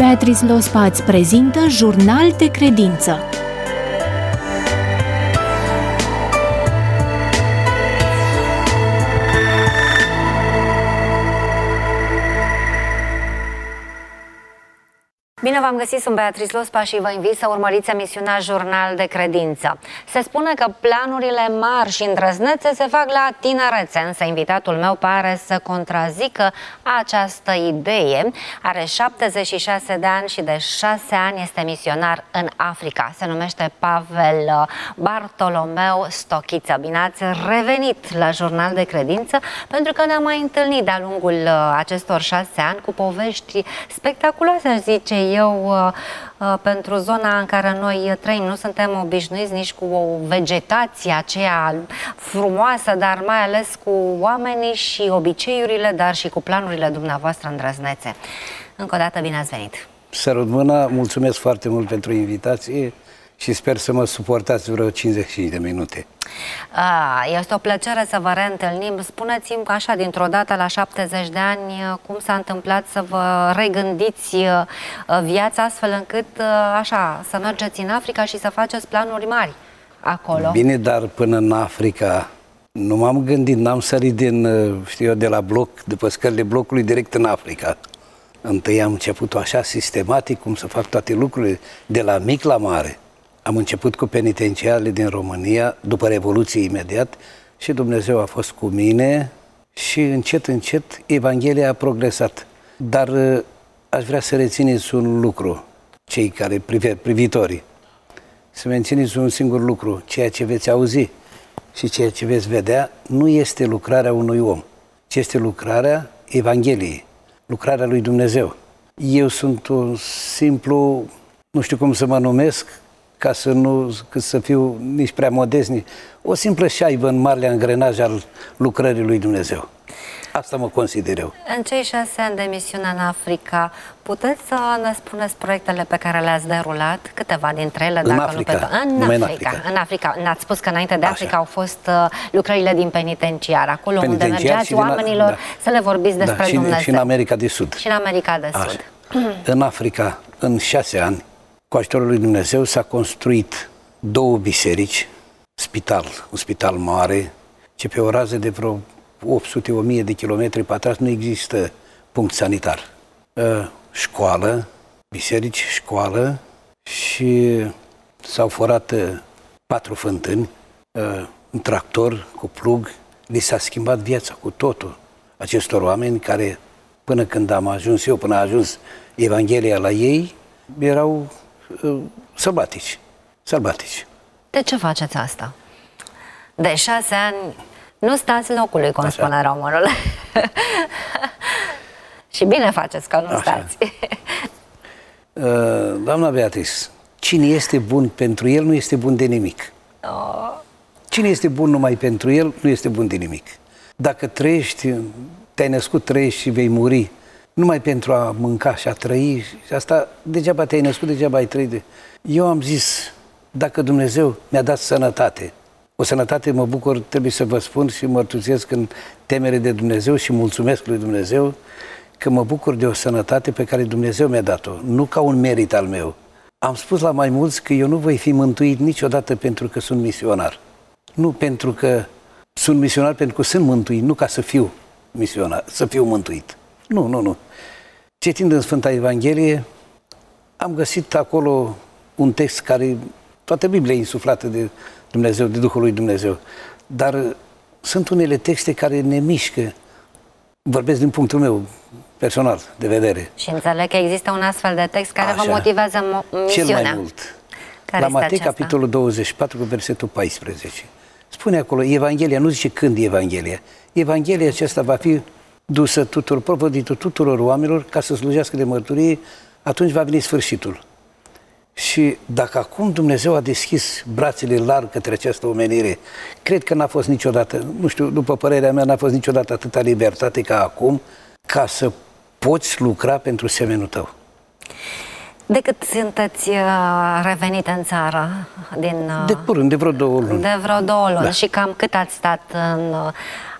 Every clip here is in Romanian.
Beatrice Lospa îți prezintă Jurnal de Credință. Bine v-am găsit, sunt Beatrice Lospa și vă invit să urmăriți emisiunea Jurnal de Credință. Se spune că planurile mari și îndrăznețe se fac la tinerețe, însă invitatul meu pare să contrazică această idee. Are 76 de ani și de 6 ani este misionar în Africa. Se numește Pavel Bartolomeu Stochiță. Bine ați revenit la Jurnal de Credință, pentru că ne-am mai întâlnit de-a lungul acestor 6 ani cu povești spectaculoase, aș zice eu, pentru zona în care noi trăim. Nu suntem obișnuiți nici cu o vegetație aceea frumoasă, dar mai ales cu oamenii și obiceiurile, dar și cu planurile dumneavoastră îndrăznețe. Încă o dată, bine ați venit! Sărut mâna, mulțumesc foarte mult pentru invitație și sper să mă suportați vreo 55 de minute. Este o plăcere să vă reîntâlnim. Spuneți-mi așa, dintr-o dată, la 70 de ani, cum s-a întâmplat să vă regândiți viața astfel încât, așa, să mergeți în Africa și să faceți planuri mari acolo? Bine, dar până în Africa nu m-am gândit, n-am sărit de la bloc, după scările blocului, direct în Africa. Întâi am început așa sistematic, cum să fac toate lucrurile, de la mic la mare. Am început cu penitenciarele din România, după Revoluție imediat, și Dumnezeu a fost cu mine și încet, încet Evanghelia a progresat. Dar aș vrea să rețineți un lucru, cei care privitorii, să mențineți un singur lucru: ceea ce veți auzi și ceea ce veți vedea nu este lucrarea unui om, ci este lucrarea Evangheliei, lucrarea lui Dumnezeu. Eu sunt un simplu, nu știu cum să mă numesc, ca să fiu nici prea modest, o simplă șaibă în marele angrenaj al lucrării lui Dumnezeu. Asta mă consider eu. În cei 6 ani de misiune în Africa, puteți să ne spuneți proiectele pe care le-ați derulat? Câteva dintre ele, în Africa. În Africa. Ne-ați spus că înainte de Africa au fost lucrările din penitenciar, acolo unde mergeați oamenilor să le vorbiți despre Dumnezeu. Și în America de Sud. Și în America de Sud. În Africa, în 6 ani, cu ajutorul lui Dumnezeu, s-a construit 2 biserici, un spital mare, ce pe o rază de vreo 800-1000 de kilometri pătrați nu există punct sanitar. Școală, biserici, școală, și s-au forat 4 fântâni, un tractor cu plug. Li s-a schimbat viața cu totul acestor oameni care, până când am ajuns eu, până a ajuns Evanghelia la ei, erau sălbatici. De ce faceți asta? De 6 ani nu stați locului, cum spune românul. Și bine faceți că nu stați. Doamna Beatrice, cine este bun pentru el nu este bun de nimic. Cine este bun numai pentru el nu este bun de nimic. Dacă trăiești, te-ai născut, trăiești și vei muri numai pentru a mânca și a trăi, și asta degeaba te-ai născut, degeaba ai trăit. Eu am zis, dacă Dumnezeu mi-a dat sănătate, o sănătate, mă bucur, trebuie să vă spun și mărturisesc în temere de Dumnezeu și mulțumesc lui Dumnezeu că mă bucur de o sănătate pe care Dumnezeu mi-a dat-o, nu ca un merit al meu. Am spus la mai mulți că eu nu voi fi mântuit niciodată pentru că sunt misionar. Nu pentru că sunt misionar, pentru că sunt mântuit, nu ca să fiu misionar, să fiu mântuit. Nu. Citind în Sfânta Evanghelie, am găsit acolo un text care, toată Biblia e insuflată de Dumnezeu, de Duhul lui Dumnezeu, dar sunt unele texte care ne mișcă. Vorbesc din punctul meu personal de vedere. Și înțeleg că există un astfel de text care vă motivează misiunea. Cel mai mult. La Matei, capitolul 24, cu versetul 14. Spune acolo, Evanghelia, nu zice când e Evanghelia. Evanghelia aceasta va fi dusă tuturor, propovădită tuturor oamenilor ca să slujească de mărturie, atunci va veni sfârșitul. Și dacă acum Dumnezeu a deschis brațele larg către această omenire, cred că n-a fost niciodată, nu știu, după părerea mea, n-a fost niciodată atâta libertate ca acum, ca să poți lucra pentru semenul tău. De cât sunteți revenit în țară? De curând, de vreo 2 luni. De vreo 2 luni. Da. Și cam cât ați stat în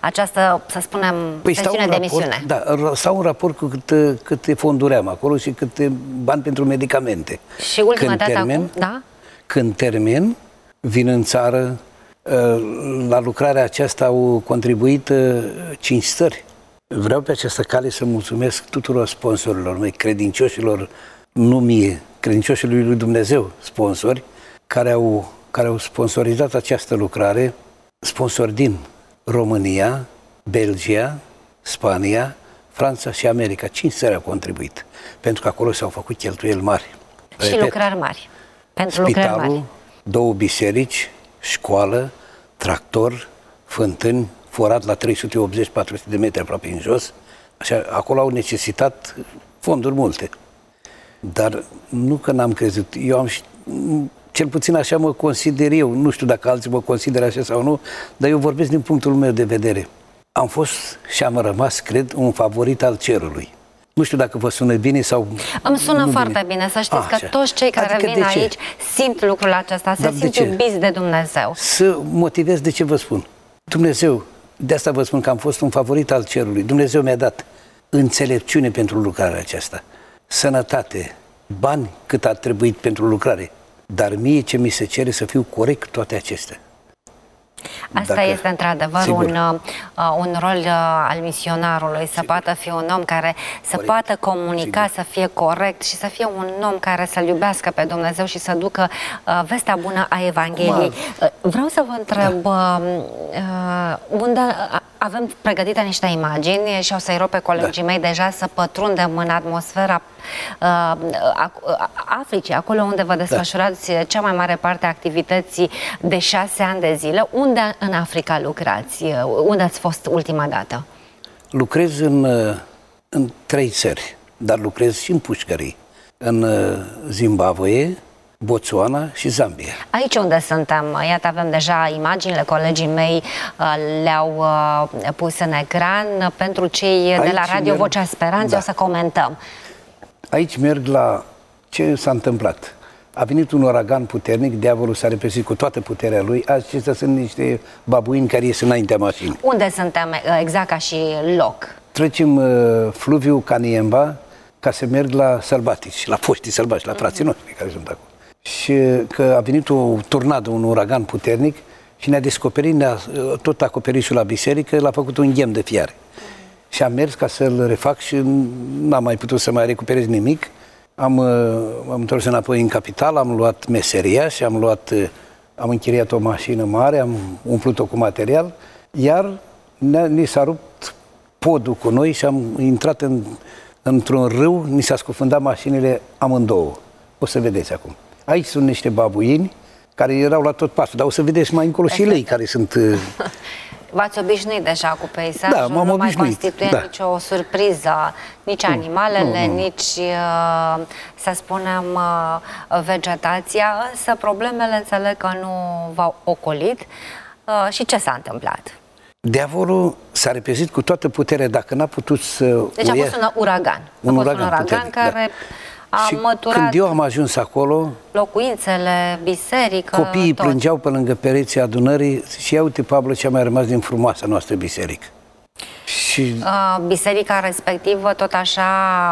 această, să spunem, sesiune de emisiune? Da, stau în raport cu câte fonduri am acolo și câte bani pentru medicamente. Și ultima dată acum, da? Când termin, vin în țară, la lucrarea aceasta au contribuit 5 țări. Vreau pe această cale să mulțumesc tuturor sponsorilor mei, credincioșilor, nu mie, credincioșilor lui Dumnezeu, sponsori, care au sponsorizat această lucrare, sponsori din România, Belgia, Spania, Franța și America. 5 țări au contribuit, pentru că acolo s-au făcut cheltuieli mari. Și lucrări mari. Pentru lucrări mari. 2 biserici, școală, tractor, fântâni, forat la 380-400 de metri aproape în jos. Așa, acolo au necesitat fonduri multe. Dar nu că n-am crezut. Eu am, cel puțin așa mă consider eu, nu știu dacă alții mă consideră așa sau nu, dar eu vorbesc din punctul meu de vedere. Am fost și am rămas, cred, un favorit al cerului. Nu știu dacă vă sună bine sau... Îmi sună foarte bine, să știți că toți cei care vin aici simt lucrul acesta, se simt iubiți de Dumnezeu. Să motivez de ce vă spun. Dumnezeu, de asta vă spun că am fost un favorit al cerului. Dumnezeu mi-a dat înțelepciune pentru lucrarea aceasta, sănătate, bani cât a trebuit pentru lucrare, dar mie ce mi se cere să fiu corect toate acestea. Asta este într-adevăr un rol al misionarului, să poată fi un om care să poată comunica, să fie corect și să fie un om care să-L iubească pe Dumnezeu și să ducă vestea bună a Evangheliei. Vreau să vă întreb, unde avem pregătite niște imagini și o să-i rog pe colegii mei deja să pătrundem în atmosfera Africii, acolo unde vă desfășurați cea mai mare parte a activității de 6 ani de zile. Unde în Africa lucrați? Unde ați fost ultima dată? Lucrez în 3 țări, dar lucrez și în pușcării. În Zimbabwe, Botswana și Zambia. Aici unde suntem, iată, avem deja imaginile, colegii mei le-au pus în ecran. Pentru cei de la Radio Vocea Speranței o să comentăm. Aici merg la ce s-a întâmplat. A venit un uragan puternic, diavolul s-a repezit cu toată puterea lui. Acestea sunt niște babuini care ies înaintea mașinii. Unde suntem exact ca și loc? Trecem fluviul Kaniemba ca să merg la sălbatici, la foștii sălbatici, la frații noștri care sunt acolo. Și că a venit o tornadă, un uragan puternic și ne-a descoperit, tot acoperișul la biserică, l-a făcut un ghem de fiare. Și am mers ca să-l refac și n-am mai putut să mai recuperez nimic. Am întors înapoi în capitală, am luat meseria și am închiriat o mașină mare, am umplut-o cu material, iar ni s-a rupt podul cu noi și am intrat într-un râu, ni s-a scufundat mașinile amândouă. O să vedeți acum. Aici sunt niște babuini care erau la tot pasul, dar o să vedeți mai încolo și lei care sunt... V-ați obișnuit deja cu peisajul, da, m-am nu obișnuit, mai constituie nicio surpriză, nici animalele, nici, să spunem, vegetația, însă problemele înțeleg că nu v-au ocolit. Și ce s-a întâmplat? Diavolul s-a repezit cu toată puterea, dacă n-a putut să... Deci a fost un uragan. Un uragan puternic, care... Și când eu am ajuns acolo, locuințele, biserică, copiii plângeau pe lângă pereții adunării și ia uite, Pablo, ce a mai rămas din frumoasa noastră biserică. Și... biserica respectivă, tot așa,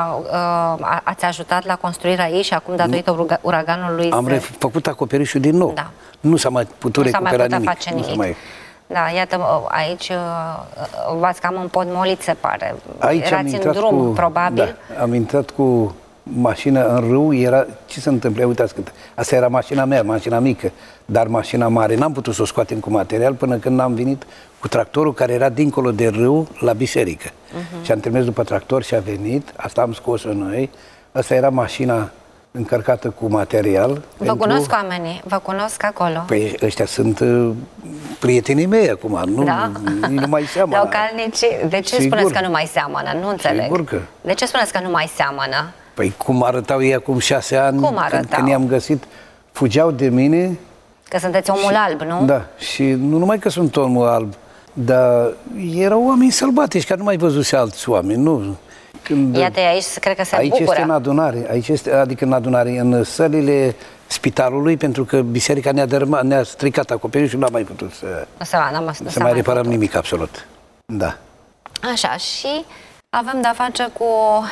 ați ajutat la construirea ei și acum, datorită uraganului... Am făcut acoperișul din nou. Da. Nu s-a mai putut recupera nimic. Face nimic. Da, iată, aici v-ați cam împotmolit, se pare. Erați în drum, probabil. Da, am intrat cu mașina în râu, ce se întâmplă? Uitați, asta era mașina mea, mașina mică, dar mașina mare n-am putut să o scoatem cu material până când n-am venit cu tractorul care era dincolo de râu la biserică. Și am trimis după tractor și a venit, asta am scos-o noi, asta era mașina încărcată cu material. Vă cunosc oamenii, vă cunosc acolo. Păi ăștia sunt prietenii mei acum, nu mai seamănă. Localnici, de ce spuneți că nu mai seamănă? Nu înțeleg. Sigur că. De ce spuneți că nu mai seamănă? Păi cum arătau ei acum 6 ani, când i-am găsit, fugeau de mine. Că sunteți omul alb, nu? Da, și nu numai că sunt omul alb, dar erau oameni sălbatici, care nu mai văzuse alți oameni, nu. Iată, aici cred că se aici bucură. Este în adunare, adică în adunare, în sălile spitalului, pentru că biserica ne-a stricat acoperișul și nu am mai putut să mai reparăm nimic absolut. Da. Așa, și avem de-a face cu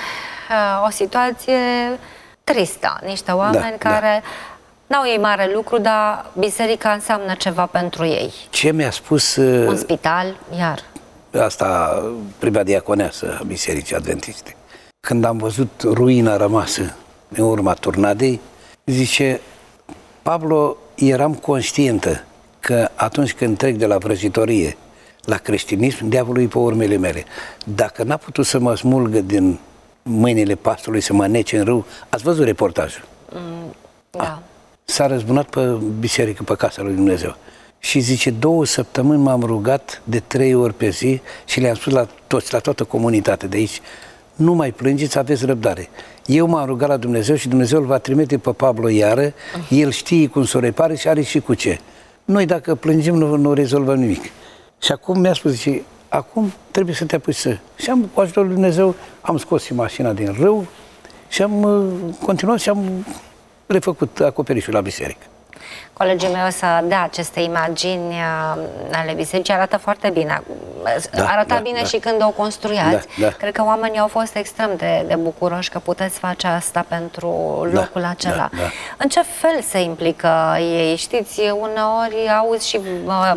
o situație tristă. Niște oameni care n-au ei mare lucru, dar biserica înseamnă ceva pentru ei. Ce mi-a spus... Un spital, iar. Asta, prima diaconeasă a Bisericii Adventiste. Când am văzut ruina rămasă în urma turnadei, zice, Pablo, eram conștientă că atunci când trec de la vrăjitorie la creștinism, diavolul e pe urmele mele. Dacă n-a putut să mă smulgă din mâinile pastorului, să mă nece în râu, ați văzut reportajul? Da. S-a răzbunat pe biserică, pe casa lui Dumnezeu. Și zice, 2 săptămâni m-am rugat de 3 ori pe zi și le-am spus la toți, la toată comunitatea de aici, nu mai plângeți, aveți răbdare. Eu m-am rugat la Dumnezeu și Dumnezeu îl va trimite pe Pablo iară, el știe cum să o repare și are și cu ce. Noi dacă plângem nu rezolvăm nimic. Și acum mi-a spus, zice, acum trebuie să te apuci să... Și cu ajutorul lui Dumnezeu am scos și mașina din râu și am continuat și am refăcut acoperișul la biserică. Colegii mei o să dea aceste imagini ale bisericii, arată foarte bine. Arăta bine și când o construiați. Cred că oamenii au fost extrem de bucuroși că puteți face asta pentru locul acela. În ce fel se implică ei? Știți, uneori auzi și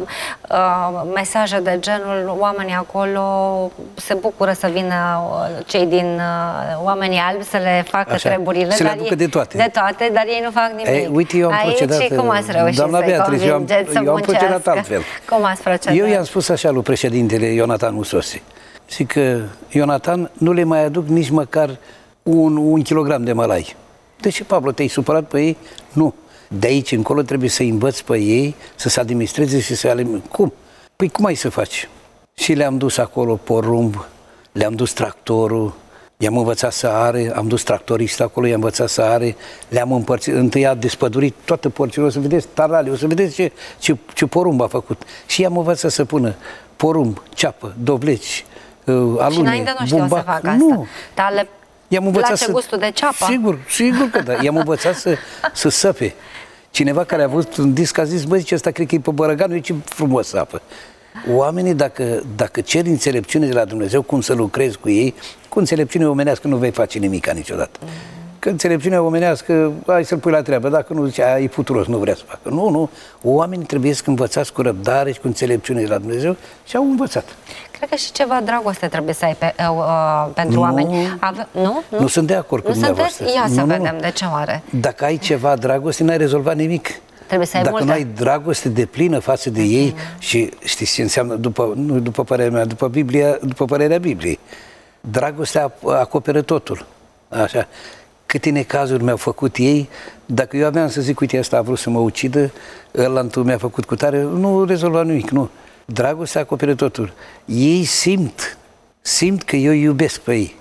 mesaje de genul, oamenii acolo se bucură să vină cei din oamenii albi să le facă treburile. Să le aducă de toate. De toate, dar ei nu fac nimic. Uite, eu am procedat... Cum ați reușit să-i convingeți să muncească? Cum ați procedat? Eu i-am spus așa lui președintele Ionatan Musosi. Zic că, Ionatan, nu le mai aduc nici măcar un kilogram de mălai. De ce, Pablo, te-ai supărat pe ei? Nu. De aici încolo trebuie să învăț pe ei, să se administreze și să alimente. Cum? Păi cum ai să faci? Și le-am dus acolo porumb, le-am dus tractorul, i-am învățat să are, am dus tractorist acolo, i-am învățat să are, le-am împărțit, întâi a despădurit toată porțiunea, o să vedeți tarale, o să vedeți ce porumb a făcut. Și i-am învățat să pună porumb, ceapă, dovleci, alune, și înainte nu știu să fac asta. Nu. Dar le place gustul de ceapă? Sigur că da. I-am învățat să săpe. Cineva care a văzut un disc a zis, băi, zice, ăsta cred că e pe Bărăganu, e ce frumos sapă. Oamenii, dacă cer înțelepciune de la Dumnezeu, cum să lucrezi cu ei, cu înțelepciune omenească nu vei face nimic niciodată. Că înțelepciunea omenească, hai să-l pui la treabă, dacă nu zice, e puturos, nu vrea să facă. Nu, oamenii trebuie să învățați cu răbdare și cu înțelepciune de la Dumnezeu și au învățat. Cred că și ceva dragoste trebuie să ai pentru oameni. Nu sunt de acord cu dumneavoastră. Ia să vedem de ce oare. Dacă ai ceva dragoste, n-ai rezolvat nimic. Dacă nu ai dragoste deplină față de ei și știți ce înseamnă, după părerea mea, după părerea Bibliei, dragostea acoperă totul. Așa. Câte necazuri mi-au făcut ei, dacă eu aveam să zic, uite, ăsta a vrut să mă ucidă, ăla mi-a făcut cu tare, nu rezolva nimic, nu. Dragostea acoperă totul. Ei simt că eu iubesc pe ei.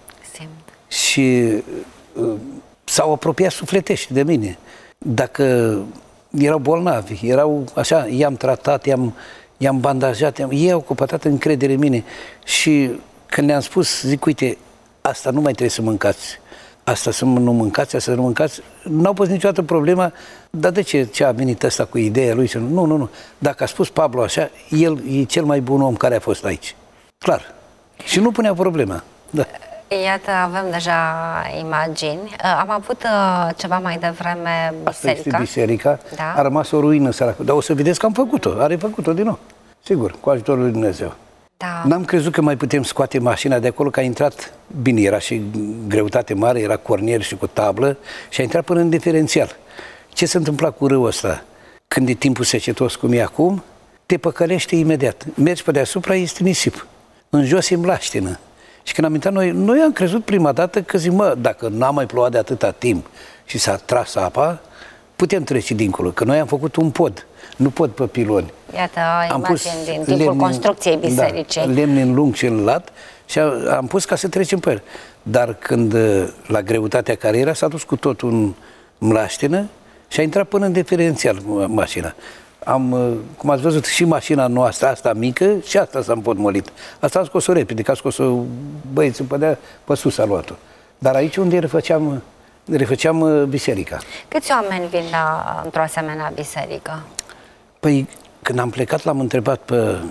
Și s-au apropiat sufletește de mine. Dacă erau bolnavi, erau așa, i-am tratat, i-am bandajat, ei au căpătat încredere în mine. Și când le-am spus, zic, uite, asta nu mai trebuie să mâncați, asta să nu mâncați, asta să nu mâncați, n-au pus niciodată problema, dar de ce a venit ăsta cu ideea lui? Nu. Dacă a spus Pablo așa, el e cel mai bun om care a fost aici. Clar. Și nu punea problema. Da. Iată, avem deja imagini. Am avut ceva mai devreme biserica. Asta este biserica. Da. A rămas o ruină săracă. Dar o să vedeți că am făcut-o. Are făcut-o din nou. Sigur, cu ajutorul lui Dumnezeu. Da. N-am crezut că mai putem scoate mașina de acolo, că a intrat, bine, era și greutate mare, era cornier și cu tablă și a intrat până în diferențial. Ce se întâmpla cu râul ăsta? Când e timpul secetos cum e acum, te păcălește imediat. Mergi pe deasupra, este nisip. În jos e mlaștină. Și când am intrat noi am crezut prima dată că zic, dacă n-a mai plouat de atâta timp și s-a tras apa, putem trece dincolo, că noi am făcut un pod, nu pod pe piloni. Iată, imagini din timpul construcției bisericii. Da, lemne în lung și în lat și am pus ca să trecem pe el. Dar când, la greutatea care era, s-a dus cu totul în mlaștină și a intrat până în diferențial mașina. Cum ați văzut, și mașina noastră, asta mică, și asta s-a împotmolit. Asta am scos-o repede, că a scos-o băieții pe sus a luat-o. Dar aici unde refăceam biserica. Câți oameni vin într-o asemenea biserică? Păi, când am plecat, l-am întrebat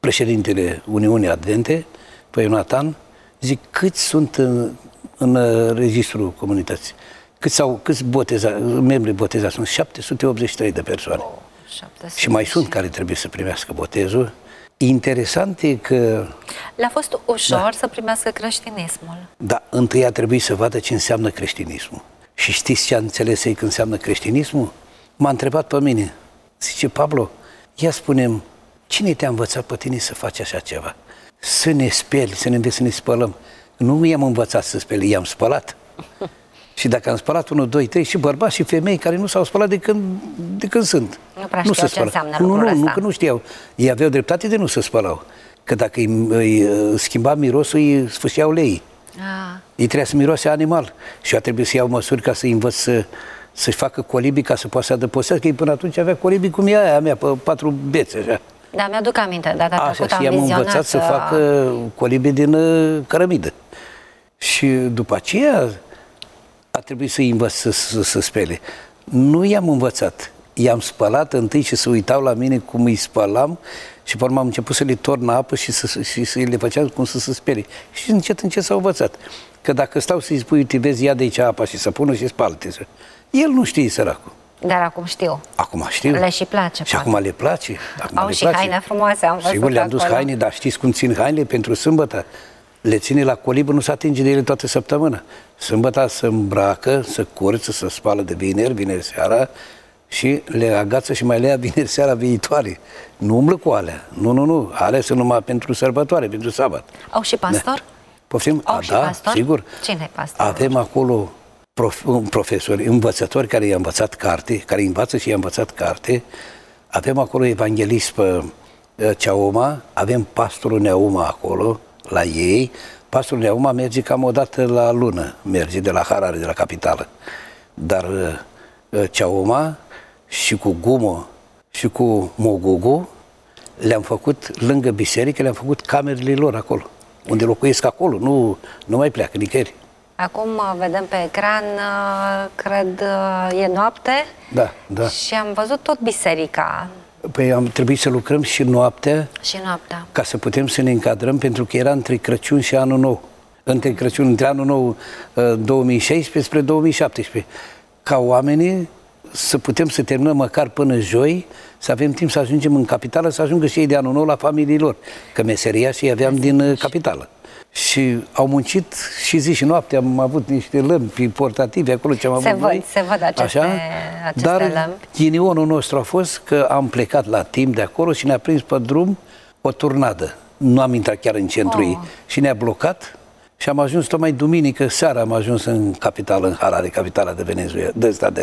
președintele Uniunii Advente, pe Ionatan, zic, câți sunt în registrul comunității? Câți membri botezați? Sunt 783 de persoane. 700. Și mai sunt care trebuie să primească botezul. Interesant e că... Le-a fost ușor să primească creștinismul. Da, întâi a trebuit să vadă ce înseamnă creștinismul. Și știți ce a înțeles ei că înseamnă creștinismul? M-a întrebat pe mine. Zice, Pablo, ia spune-mi, cine te-a învățat pe tine să faci așa ceva? Să ne speli, să ne înveți să ne spălăm. Nu i-am învățat să speli, i-am spălat. Și dacă am spălat 1, 2, 3 și bărbați și femei care nu s-au spălat de când sunt. Nu prea știau ce înseamnă lucrul ăsta. Nu, că nu știau. Ei aveau dreptate de nu se spălau. Că dacă îi schimba mirosul, îi sfâșiau lei. Ei trebuia să miroase animal. Și a trebuit să iau măsuri ca să-i învăț să-și facă colibii ca să poată să adăpostească. Că ei până atunci avea colibii cum e aia mea, pe 4 bețe, așa. Da, mi-aduc aminte, data trecută am i-am vizionat învățat să facă colibii din cărămidă. Și după aceea a trebuit să-i învăț să spele. Nu i-am învățat. I-am spălat întâi și se uitau la mine cum îi spălam și pe urmă am început să le torn apă și să le făceam cum să se spele. Și încet s-au învățat. Că dacă stau să-i spui, uite, vezi, ia de aici apa și să pună și spală-te. El nu știe, săracul. Dar acum știu. Acum știu. Le și place. Și acum le place. Au și haine frumoase, am văzut. Sigur, le-am dus haine, dar știți cum țin haine pentru sâmbătă? Le ține la colibă, nu se atinge de ele toată săptămâna. Sâmbătă se îmbracă, se curță, se spală de vineri seara și le agață și mai le ia vineri seara viitoare. Nu umblă cu alea. Nu. Alea sunt numai pentru sărbătoare, pentru sabat. Au și pastor? Da. Poftim? Au și pastor? Sigur. Cine e pastor? Avem acolo profesori, învățători care i-a învățat carte, care învață și i-a învățat carte. Avem acolo evanghelist pe Ceauma, avem pastorul Neauma acolo, la ei. Pastorul Neauma merge cam o dată la lună, merge de la Harare, de la capitală. Dar Ceauma și cu Gumo și cu Mogugu le-am făcut, lângă biserică, le-am făcut camerele lor acolo, unde locuiesc acolo, nu mai pleacă nicăieri. Acum vedem pe ecran, cred, e noapte. Da. Și am văzut tot biserica. Păi am trebuit să lucrăm și noaptea. Și noaptea. Ca să putem să ne încadrăm, pentru că era între Crăciun și Anul Nou. Între Anul Nou 2016 spre 2017. Ca oamenii să putem să terminăm măcar până joi, să avem timp să ajungem în capitală, să ajungă și ei de Anul Nou la familiilor. Că meseria și aveam din capitală. Și au muncit și zi și noapte, am avut niște lămpi portative acolo ce am avut noi. Se văd aceste dar lămpi. ghinionul nostru a fost că am plecat la timp de acolo și ne-a prins pe drum o turnadă. Nu am intrat chiar în centru ei și ne-a blocat și am ajuns tocmai duminică seara, am ajuns în capitală, în Harare, capitala de Venezuela,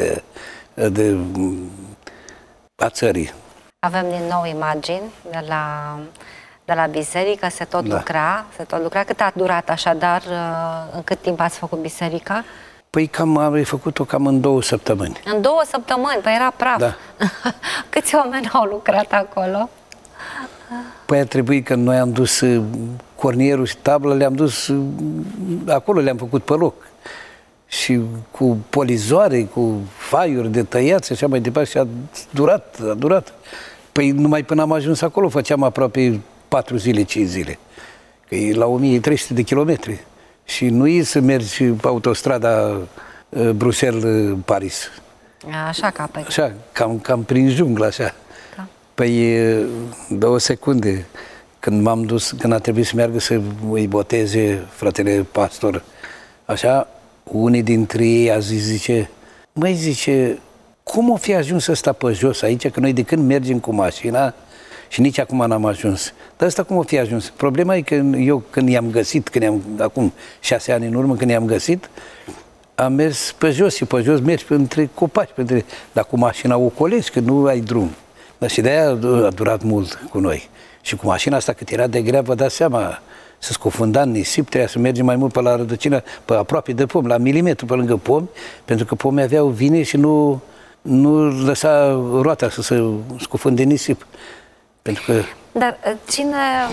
a țării. Avem din nou imagini de la biserică, se tot lucra. Cât a durat așadar, în cât timp ați făcut biserica? Păi am făcut-o cam în 2 săptămâni. În 2 săptămâni? Păi era praf. Da. Câți oameni au lucrat acolo? Păi a trebuit că noi am dus cornierul și tabla, le-am dus acolo, le-am făcut pe loc. Și cu polizoare, cu faiuri de tăiat și așa mai departe și a durat. Păi numai până am ajuns acolo făceam aproape 4 zile, 5 zile. Că e la 1300 de kilometri. Și nu e să mergi pe autostrada Bruxelles-Paris. Așa ca pe... Așa, cam prin junglă, așa. Da. Păi 2 secunde, când m-am dus, când a trebuit să meargă să îi boteze fratele pastor, așa, unii dintre ei a zis, zice, cum o fi ajuns ăsta pe jos aici, că noi de când mergem cu mașina și nici acum n-am ajuns. Dar ăsta cum o fi ajuns? Problema e că eu când i-am găsit, acum 6 ani în urmă, când i-am găsit, am mers pe jos și pe jos mergi între copaci, dar cu mașina o colegi, că nu ai drum. Dar și de-aia a durat mult cu noi. Și cu mașina asta, cât era de grea, vă dați seama, se scufunda în nisip, trebuia să mergem mai mult pe la rădăcină, pe aproape de pom, la milimetru pe lângă pomi, pentru că pomii aveau vine și nu lăsa roata să se scufunde în nisip. Pentru că Dar cine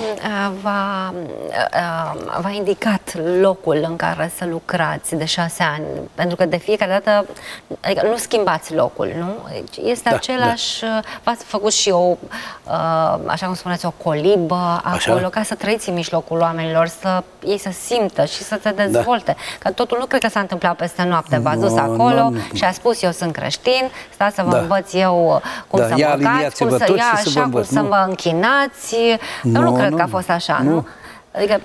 v-a indicat locul în care să lucrați de 6 ani? Pentru că de fiecare dată, adică nu schimbați locul, nu? Este același, v-ați făcut și o, așa cum spuneți, o colibă acolo, ca să trăiți în mijlocul oamenilor, să ei să simtă și să se dezvolte. Că totul nu cred că s-a întâmplat peste noapte. V-ați dus acolo și a spus, eu sunt creștin, stați să vă învăț eu cum să mâncați, cum să ia așa, cum să vă închinați. Nu cred că a fost așa, nu? Adică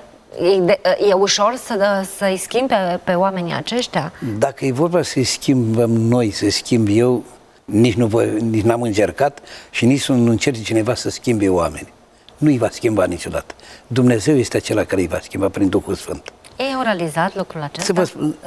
e ușor să-i schimbi pe oamenii aceștia? Dacă e vorba să-i schimbăm noi, să schimb eu, nici n-am încercat și nici nu încerce cineva să schimbe oameni. Nu îi va schimba niciodată. Dumnezeu este acela care îi va schimba prin Duhul Sfânt. Ei au realizat lucrul acesta?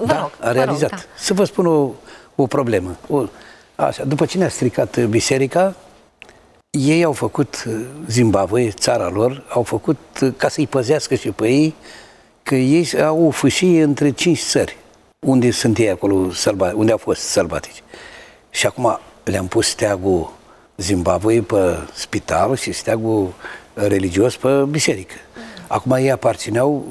A realizat. Să vă spun o problemă. Așa, după ce ne-a stricat biserica, ei au făcut Zimbabwe, țara lor, au făcut ca să-i păzească și pe ei, că ei au o fâșie între 5 țări, unde sunt ei acolo, unde au fost sălbatici. Și acum le-am pus steagul Zimbabwe pe spital și steagul religios pe biserică. Acum ei aparțineau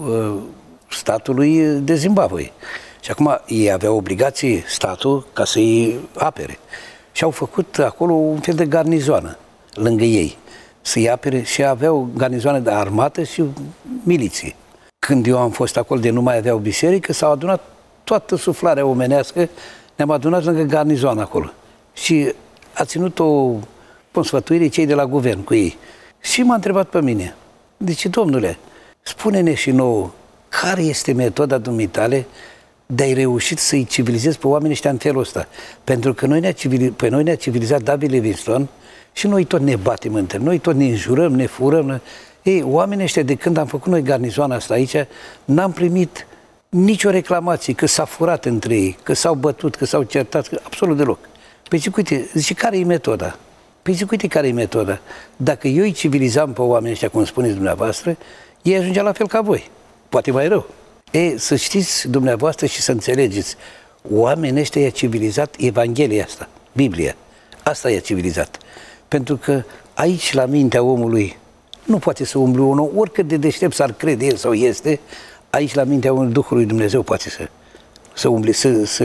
statului de Zimbabwe. Și acum ei aveau obligații, statul, ca să-i apere. Și au făcut acolo un fel de garnizoană lângă ei, să-i apere, și aveau garnizoane de armată și miliție. Când eu am fost acolo de nu mai aveau biserică, s-au adunat toată suflarea omenească, ne-am adunat lângă garnizoană acolo. Și a ținut o sfătuire cei de la guvern cu ei. Și m-a întrebat pe mine, deci, domnule, spune-ne și nouă, care este metoda dumitale de a-i reușit să-i civilizezi pe oamenii ăștia în felul ăsta? Pentru că pe noi ne-a civilizat David Livingstone și noi tot ne batem între noi, tot ne înjurăm, ne furăm. Ei, oamenii ăștia, de când am făcut noi garnizoana asta aici, n-am primit nicio reclamație că s-a furat între ei, că s-au bătut, că s-au certat, absolut deloc. Păi zic, uite, zice, care e metoda? Păi zic, uite, care e metoda? Dacă eu îi civilizam pe oamenii ăștia, cum spuneți dumneavoastră, ei ajungea la fel ca voi, poate mai rău. Să știți dumneavoastră și să înțelegeți, oamenii ăștia i-a civilizat Evanghelia asta, Biblia. Asta i-a civilizat. Pentru că aici, la mintea omului, nu poate să umble un om, oricât de deștept s-ar crede el sau este, aici, la mintea omului, Duhul lui Dumnezeu poate să umble,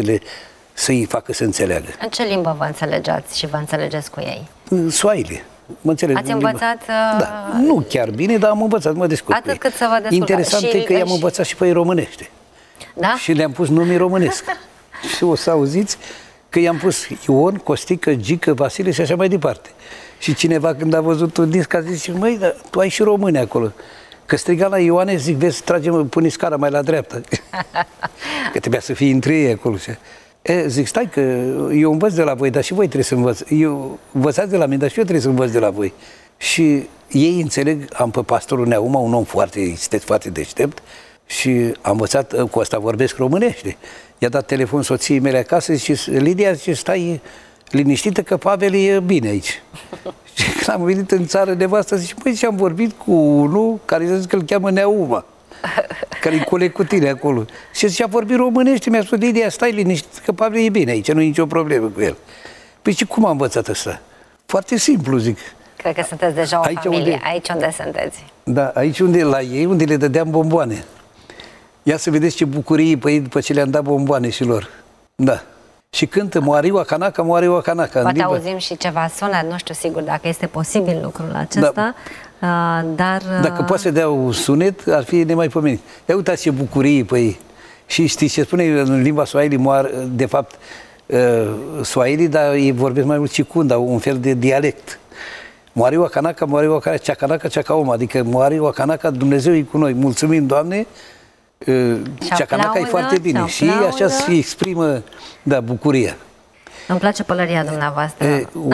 să-i facă să înțeleagă. În ce limbă vă înțelegeați și vă înțelegeți cu ei? Swahili. Ați învățat? Da, nu chiar bine, dar am învățat, mă descurc. Atât cât să vă descurcați. Interesant e că i-am învățat și pe ei românește. Da? Și le-am pus nume românesc. Și o să auziți că i-am pus Ion, Costică, Gică, Vasile și așa mai departe. Și cineva, când a văzut un disc, a zis, măi, dar tu ai și români acolo. Că striga la Ioane, zic, vezi, pune scara mai la dreapta. Că trebuia să fie între ei acolo. Zic, stai că eu învăț de la voi, dar și voi trebuie să învăț. Eu învățați de la mine, dar și eu trebuie să învăț de la voi. Și ei înțeleg, am pe pastorul Neauma, un om foarte deștept, și am învățat, cu asta vorbesc românește. I-a dat telefon soției mele acasă și Lidia zice, stai liniștită că Pavel e bine aici. Și când am venit în țară, nevastă zice, păi, și am vorbit cu unul care zice că îl cheamă Neauma, care-i coleg cu tine acolo. Și zice, a vorbit românește, mi-a spus, Lidia, stai liniștit că Pavel e bine aici, nu e nicio problemă cu el. Păi și cum am învățat asta? Foarte simplu, zic. Cred că sunteți deja o familie, aici unde sunteți. Da, aici unde, la ei, unde le dădeam bomboane. Ia să vedeți ce bucurie pe ei după ce le-am dat bomboane și lor. Da. Și cântă Moariu Acanaca, Moariu Acanaca. Poate auzim și ceva sunet, nu știu sigur dacă este posibil lucrul acesta, dar... Dacă poate să dea un sunet, ar fi nemaipomenit. Ia uitați ce bucurie pe ei. Și știți ce spune în limba Swahili, de fapt, Swahili, dar ei vorbesc mai mult Chikunda, un fel de dialect. Moariu Acanaca, Moariu Acanaca, Chacanaca, Chacaoma, adică Moariu Acanaca, Dumnezeu e cu noi. Mulțumim, Doamne! Chacanaca e foarte bine și așa se exprimă, da, bucuria. Îmi place pălăria dumneavoastră.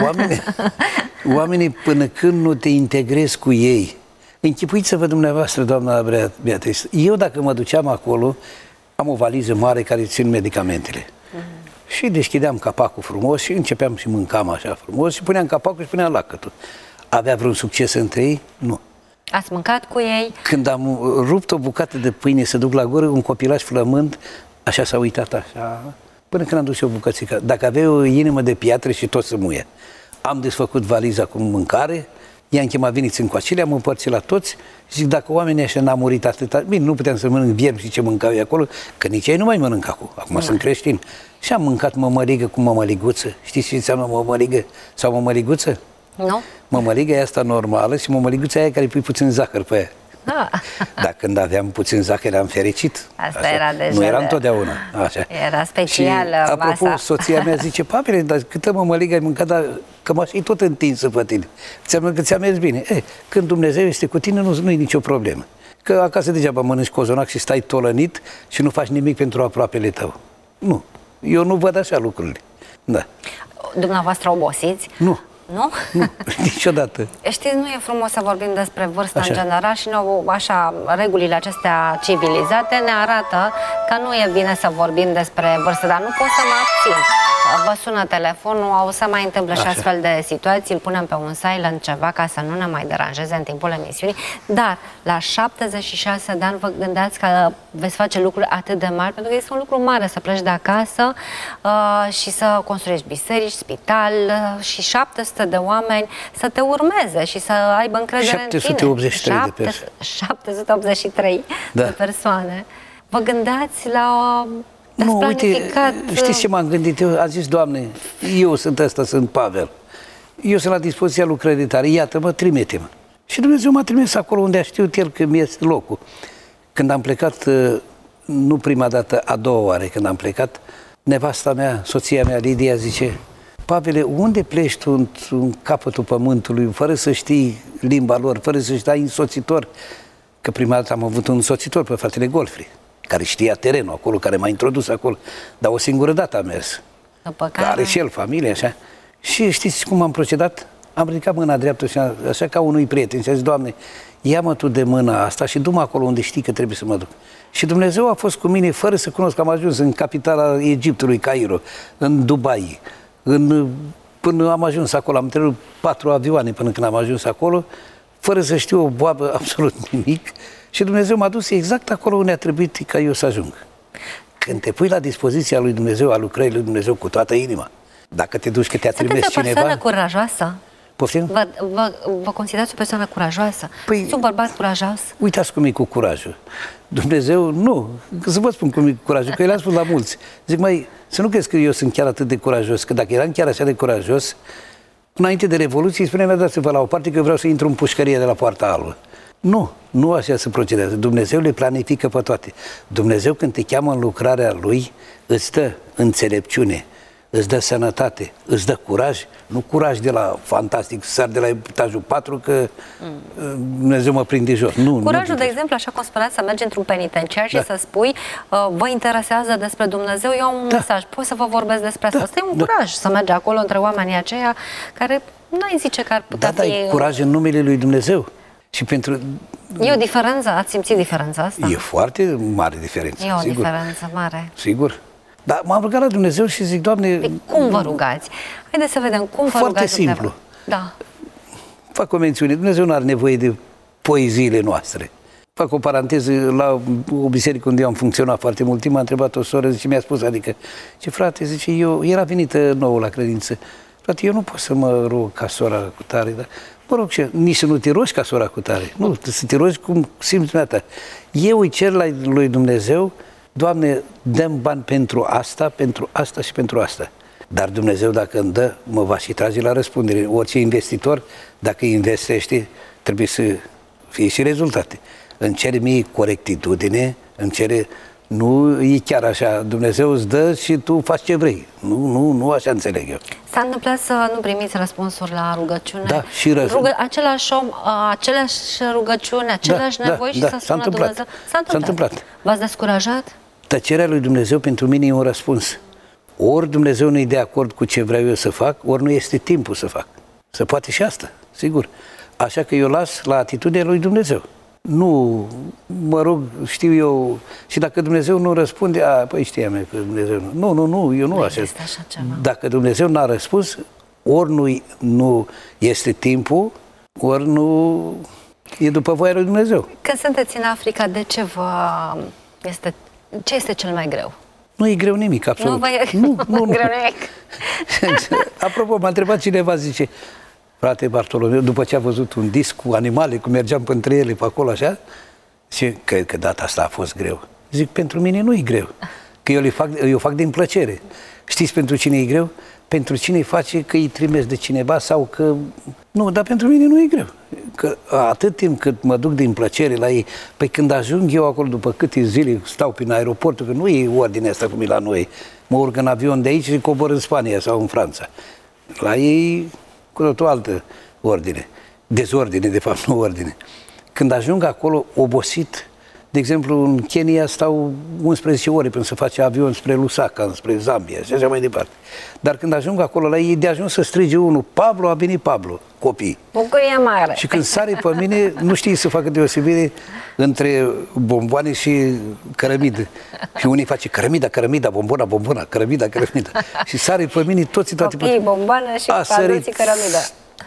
Oamenii, până când nu te integrezi cu ei, închipuiți-vă dumneavoastră, doamna Beatrice, eu dacă mă duceam acolo, am o valiză mare care țin medicamentele. Și deschideam capacul frumos și începeam și mâncam așa frumos și puneam capacul și puneam lacătul. Avea vreun succes între ei? Nu. Ați mâncat cu ei? Când am rupt o bucată de pâine să duc la gură, un copilaș flămând, așa s-a uitat așa, până când am dus eu o bucățică. Dacă avea o inimă de piatră și tot să muie. Am desfăcut valiza cu mâncare I-am chemat, veniți încoace, le-am împărțit la toți. Zic, dacă oamenii așa n-au murit atâta, bine, nu puteam să mănânc viermi și ce mâncau eu acolo, că nici ei nu mai mănânc acum sunt creștini. Și am mâncat mămăligă cu mămăliguță. Știți ce înseamnă mămăligă sau mămăliguță? Nu. Mămăligă e asta normală și mămăliguța e aia care pui puțin zahăr pe ea. Dar când aveam puțin zahăr, eram fericit. Asta așa. era deja. Nu era întotdeauna. Așa. Era specială. Și, apropo, soția mea zice, Pavele, dar câtă mămăligă ai mâncat, dar cămașa e tot întinsă pe tine. Înseamnă că ți-a mers bine. Când Dumnezeu este cu tine, nu e nicio problemă. Că acasă degeaba mănânci cozonac și stai tolănit și nu faci nimic pentru aproapele tău. Nu. Eu nu văd așa lucrurile. Da. Dumneavoastră obosiți? Nu. Nu? Nu, niciodată. Știți, nu e frumos să vorbim despre vârstă în general și nouă, așa, regulile acestea civilizate ne arată că nu e bine să vorbim despre vârstă, dar nu pot să mă abțin. Vă sună telefonul, o să mai întâmplă și astfel de situații, îl punem pe un silent ceva ca să nu ne mai deranjeze în timpul emisiunii, dar la 76 de ani vă gândeați că veți face lucruri atât de mari, pentru că este un lucru mare să pleci de acasă și să construiești biserici, spital și 700 de oameni să te urmeze și să aibă încredere în tine. 783 de persoane. 783 de persoane. Vă gândeați la... Nu, uite, știți ce m-am gândit eu? Am zis, Doamne, eu sunt ăsta, sunt Pavel. Eu sunt la dispoziția lucrării tale, iată-mă, trimite-mă. Și Dumnezeu m-a trimis acolo unde a știut El că mi-este locul. Când am plecat, nu prima dată, a doua oară când am plecat, nevasta mea, soția mea, Lidia, zice, Pavele, unde pleci tu în capătul pământului, fără să știi limba lor, fără să știi însoțitor? Că prima dată am avut un însoțitor pe fratele Golfri, care știa terenul acolo, care m-a introdus acolo, dar o singură dată am mers. Are și el familie, așa. Și știți cum am procedat? Am ridicat mâna dreaptă și așa ca unui prieten și a zis, Doamne, ia-mă tu de mâna asta și du-mă acolo unde știi că trebuie să mă duc. Și Dumnezeu a fost cu mine fără să cunosc, am ajuns în capitala Egiptului, Cairo, în Dubai, până am ajuns acolo, am trecut 4 avioane până când am ajuns acolo, fără să știu o boabă, absolut nimic. Și Dumnezeu m-a dus exact acolo unde a trebuit ca eu să ajung. Când te pui la dispoziția lui Dumnezeu, a lucrării lui Dumnezeu cu toată inima, dacă te duci că te-a trimis cineva... Sunteți o persoană curajoasă? Poftim? Vă considerați o persoană curajoasă? Păi, un bărbat curajos? Uitați cum e cu curajul. Dumnezeu, nu, să vă spun cum e cu curajul, că eu le-am spus la mulți. Zic, mai, să nu crezi că eu sunt chiar atât de curajos, că dacă eram chiar așa de curajos, înainte de Revoluție, îi spuneam, dați-vă la o parte că eu vreau să intru în pușcărie de la Poarta Albă. Nu așa se procedează. Dumnezeu le planifică pe toate. Dumnezeu, când te cheamă în lucrarea Lui, îți dă înțelepciune, îți dă sănătate, îți dă curaj, nu curaj de la fantastic, sar de la etajul 4 că Dumnezeu mă prinde jos. Curajul, de exemplu, așa cum spuneați, să mergi într-un penitenciar și să spui, vă interesează despre Dumnezeu, eu am un mesaj, pot să vă vorbesc despre asta. Asta e un curaj, să mergi acolo între oamenii aceia care nu-i zice că ar putea fi... Da, e curaj în numele lui Dumnezeu. Și pentru... E o diferență? Ați simțit diferența asta? E foarte mare diferență. E o diferență mare. Sigur. Dar m-am rugat la Dumnezeu și zic, Doamne... Cum vă rugați? Haideți să vedem cum vă rugați. Foarte simplu. Da. Fac o mențiune. Dumnezeu nu are nevoie de poeziile noastre. Fac o paranteză. La o biserică unde eu am funcționat foarte mult timp, m-a întrebat o soră și mi-a spus, adică, ce frate, zice, eu era venită nouă la credință. Frate, eu nu pot să mă rog ca sora cu tare, dar mă rog, nici să nu te rogi ca sora cu tare. Nu, să te rogi cum simți dumneata. Eu îi cer la lui Dumnezeu, Doamne, dăm bani pentru asta și pentru asta. Dar Dumnezeu, dacă îmi dă, mă va și trage la răspundere. Orice investitor, dacă investește, trebuie să fie și rezultate. Îmi cere mie corectitudine, îmi cere... Nu e chiar așa, Dumnezeu îți dă și tu faci ce vrei. Nu așa înțeleg eu. S-a întâmplat să nu primiți răspunsuri la rugăciune? Da, și același om, aceleași rugăciune, aceleași nevoi și să spună Dumnezeu? S-a întâmplat. V-ați descurajat? Tăcerea lui Dumnezeu pentru mine e un răspuns. Ori Dumnezeu nu e de acord cu ce vreau eu să fac, ori nu este timpul să fac. Se poate și asta, sigur. Așa că eu las la atitudinea lui Dumnezeu. Nu, mă rog, știu eu, și dacă Dumnezeu nu răspunde, păi știam eu că Dumnezeu nu, eu nu așa. Dacă Dumnezeu n-a răspuns, ori nu este timpul, ori nu e după voia lui Dumnezeu. Când sunteți în Africa, de ce ce este cel mai greu? Nu e greu nimic, absolut. Nu greu nimic. Apropo, m-a întrebat cineva, zice, frate Bartolomeu, după ce a văzut un disc cu animale, cum mergeam pe între ele pe acolo așa, și cred că data asta a fost greu. Zic, pentru mine nu e greu, că eu fac din plăcere. Știți pentru cine e greu? Pentru cine îi face că îi trimis de cineva sau că... Nu, dar pentru mine nu e greu. Că atât timp cât mă duc din plăcere la ei, păi când ajung eu acolo după câte zile stau prin aeroportul, că nu e ordinea asta cum e la noi, mă urc în avion de aici și cobor în Spania sau în Franța. La ei cu totul altă ordine. Dezordine, de fapt, nu ordine. Când ajung acolo obosit, de exemplu, în Kenya stau 11 ore până să face avion spre Lusaka, spre Zambia și așa mai departe. Dar când ajung acolo la ei, de ajuns să strige unul, Pablo, a venit Pablo, copii. Bucurie mare. Și când sare pe mine, nu știi să facă deosebire între bomboane și cărămidă. Și unii face cărămida, bombona, cărămida. Și sare pe mine toate copii, bomboană și adulții cărămida.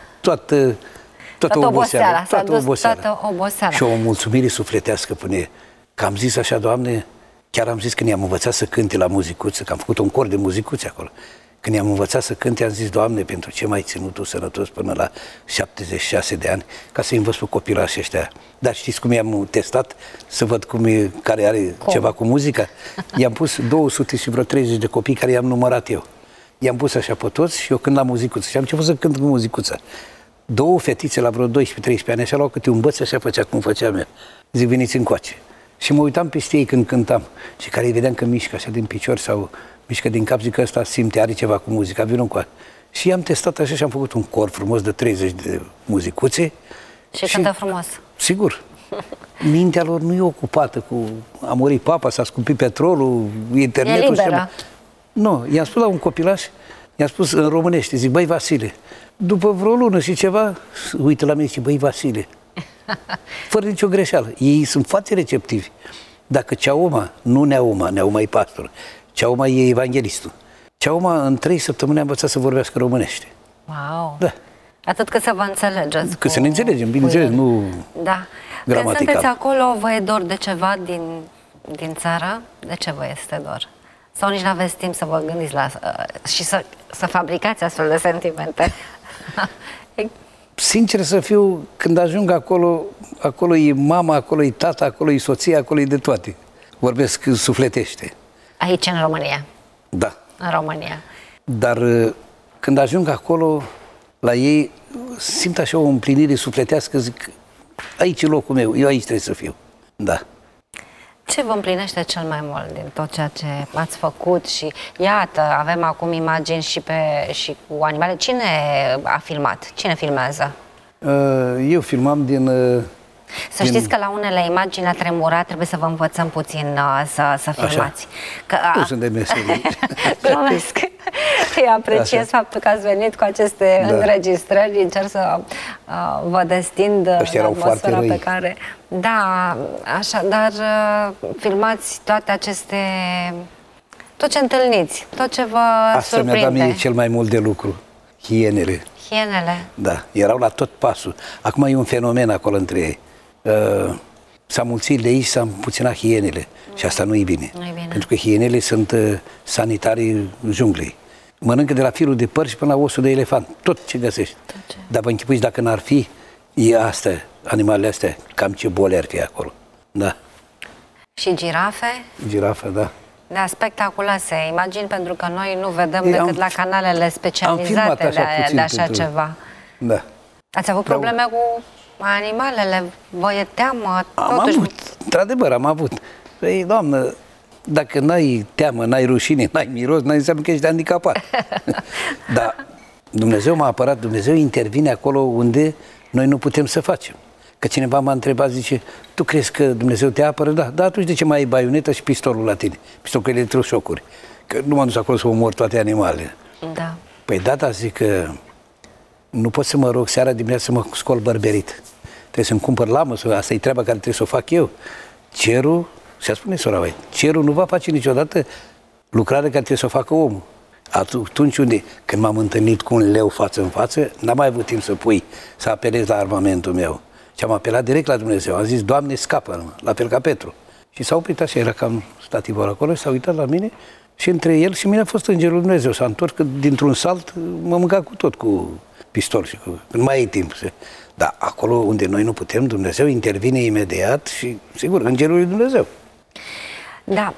Toată oboseala. Toată oboseala. Și o mulțumire sufletească până că am zis așa, Doamne, chiar am zis când i-am învățat să cânte la muzicuță, că am făcut un cor de muzicuțe acolo. Când i-am învățat să cânte, am zis, Doamne, pentru ce m-ai ținut tu sănătos până la 76 de ani, ca să-i învăț pe copilașii ăștia. Dar știți cum i-am testat să văd care are ceva cu muzica? I-am pus 200 și vreo 30 de copii care i-am numărat eu. I-am pus așa pe toți și eu cânt la muzicuță. Și am început să cânt cu muzicuța. 2 fetițe la vreo 12-13 ani, așa luau câte un băț, așa făcea cum făceam eu. Zic, veniți încoace. Și mă uitam peste ei când cântam. Și care îi vedeam că mișcă așa din picior sau mișcă din cap, zic că ăsta simte, are ceva cu muzica, vină încoace. Și i-am testat așa și am făcut un cor frumos de 30 de muzicuțe. Și cântă frumos. Sigur. Mintea lor nu e ocupată cu a murit papa, s-a scumpit petrolul, internetul. E liberă. Nu, i-am spus la un copilaș, i-am spus în românește, zic, băi Vasile, după vreo lună și ceva, uită la mine și băi Vasile, fără nicio greșeală. Ei sunt foarte receptivi. Dacă Ceauma, nu Neauma e pastor, Ceauma e evanghelistul. Ceauma în 3 săptămâni a învățat să vorbească românește. Wow! Da. Atât că să vă înțelegeți. Că să ne înțelegem, bineînțeles, nu da. gramatical. Când sunteți acolo, vă e dor de ceva din țară? De ce vă este dor? Sau nici n-aveți timp să vă gândiți la și să fabricați astfel de sentimente? Sincer să fiu, când ajung acolo, acolo e mama, acolo e tata, acolo e soția, acolo e de toate. Vorbesc sufletește. Aici, în România? Da. În România. Dar când ajung acolo, la ei, simt așa o împlinire sufletească, zic, aici e locul meu, eu aici trebuie să fiu. Da. Ce vă împlinește cel mai mult din tot ceea ce ați făcut? Și iată, avem acum imagini și cu animale. Cine a filmat? Cine filmează? Eu filmam din... Să știți că la unele imagini a tremurat, trebuie să vă învățăm puțin să filmați. Nu sunt de meserie. Glumesc. Eu apreciez faptul că ați venit cu aceste înregistrări, încerc să vă destind atmosfera pe care... Da, așa, dar filmați toate aceste... tot ce întâlniți, tot ce vă surprinde. Asta mi-a dat mie cel mai mult de lucru. Hienele. Hienele? Da, erau la tot pasul. Acum e un fenomen acolo între ei. S-a mulțit de aici, s-a împuținat hienele. Și asta nu e bine. Nu-i bine. Pentru că hienele sunt sanitarii junglei. Mănâncă de la firul de păr și până la osul de elefant. Tot ce găsești. Dar vă închipuiți dacă n-ar fi animalele astea, cam ce boli ar fi acolo. Da. Și girafe? Girafe, da. Da, spectaculoase imagini, pentru că noi nu vedem decât la canalele specializate de așa ceva. Da. Ați avut probleme cu animalele? Vă e teamă? Am avut, într-adevăr am avut. Păi, doamnă, dacă n-ai teamă, n-ai rușine, n-ai miros, n-ai înseamnă că ești handicapat. Dar Dumnezeu m-a apărat, Dumnezeu intervine acolo unde noi nu putem să facem. Că cineva m-a întrebat, zice, tu crezi că Dumnezeu te apără? Da, dar atunci de ce mai ai baioneta și pistolul la tine? Pistolul cu electroșocuri. Că nu m-am dus acolo să omor toate animalele. Da. Păi da, zic că nu pot să mă rog seara dimineața să mă scol bărberit. Trebuie să-mi cumpăr lamă, asta e treaba care trebuie să o fac eu. Cerul, și-a spune sora White, cerul nu va face niciodată lucrarea care trebuie să o facă omul. Atunci când m-am întâlnit cu un leu față în față, n-am mai avut timp să apelez la armamentul meu. Și am apelat direct la Dumnezeu. Am zis, Doamne, scapă-mă, la fel ca Petru. Și s-a oprit așa, era cam stativul acolo, și s-a uitat la mine și între el și mine a fost Îngerul Dumnezeu. S-a întors că dintr-un salt mă mânca cu tot, cu pistol și nu mai e timp. Dar acolo unde noi nu putem, Dumnezeu intervine imediat și, sigur, Îngerul lui Dumnezeu. Da,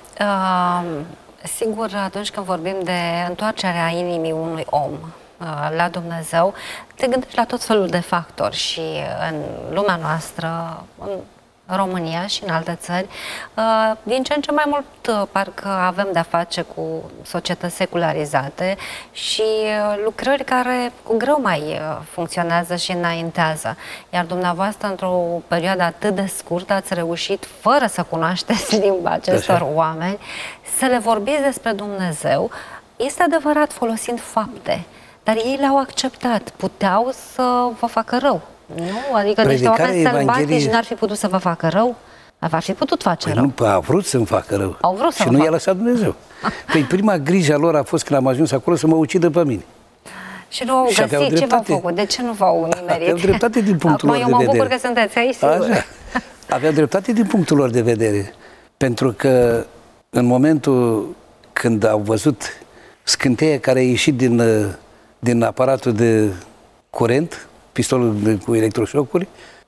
sigur, atunci când vorbim de întoarcerea inimii unui om la Dumnezeu, te gândești la tot felul de factori și în lumea noastră, în România și în alte țări, din ce în ce mai mult parcă avem de-a face cu societăți secularizate și lucrări care cu greu mai funcționează și înaintează. Iar dumneavoastră, într-o perioadă atât de scurtă, ați reușit, fără să cunoașteți limba acestor oameni, să le vorbiți despre Dumnezeu, este adevărat, folosind fapte, dar ei le-au acceptat, puteau să vă facă rău. Nu? Adică niște oameni sălbatici n-ar fi putut să vă facă rău? Ar fi putut face rău. Nu, a vrut să-mi facă rău. Au vrut să și nu i-a lăsat Dumnezeu. Păi prima grijă a lor a fost când am ajuns acolo să mă ucidă pe mine. Și nu au găsit ce v-au făcut? De ce nu v-au nimerit? Aveau dreptate din punctul lor de vedere. Eu mă bucur că sunteți aici, sigur. Așa. Aveau dreptate din punctul lor de vedere. Pentru că în momentul când au văzut scânteia care a ieșit din aparatul de curent, pistolul cu electroșocuri,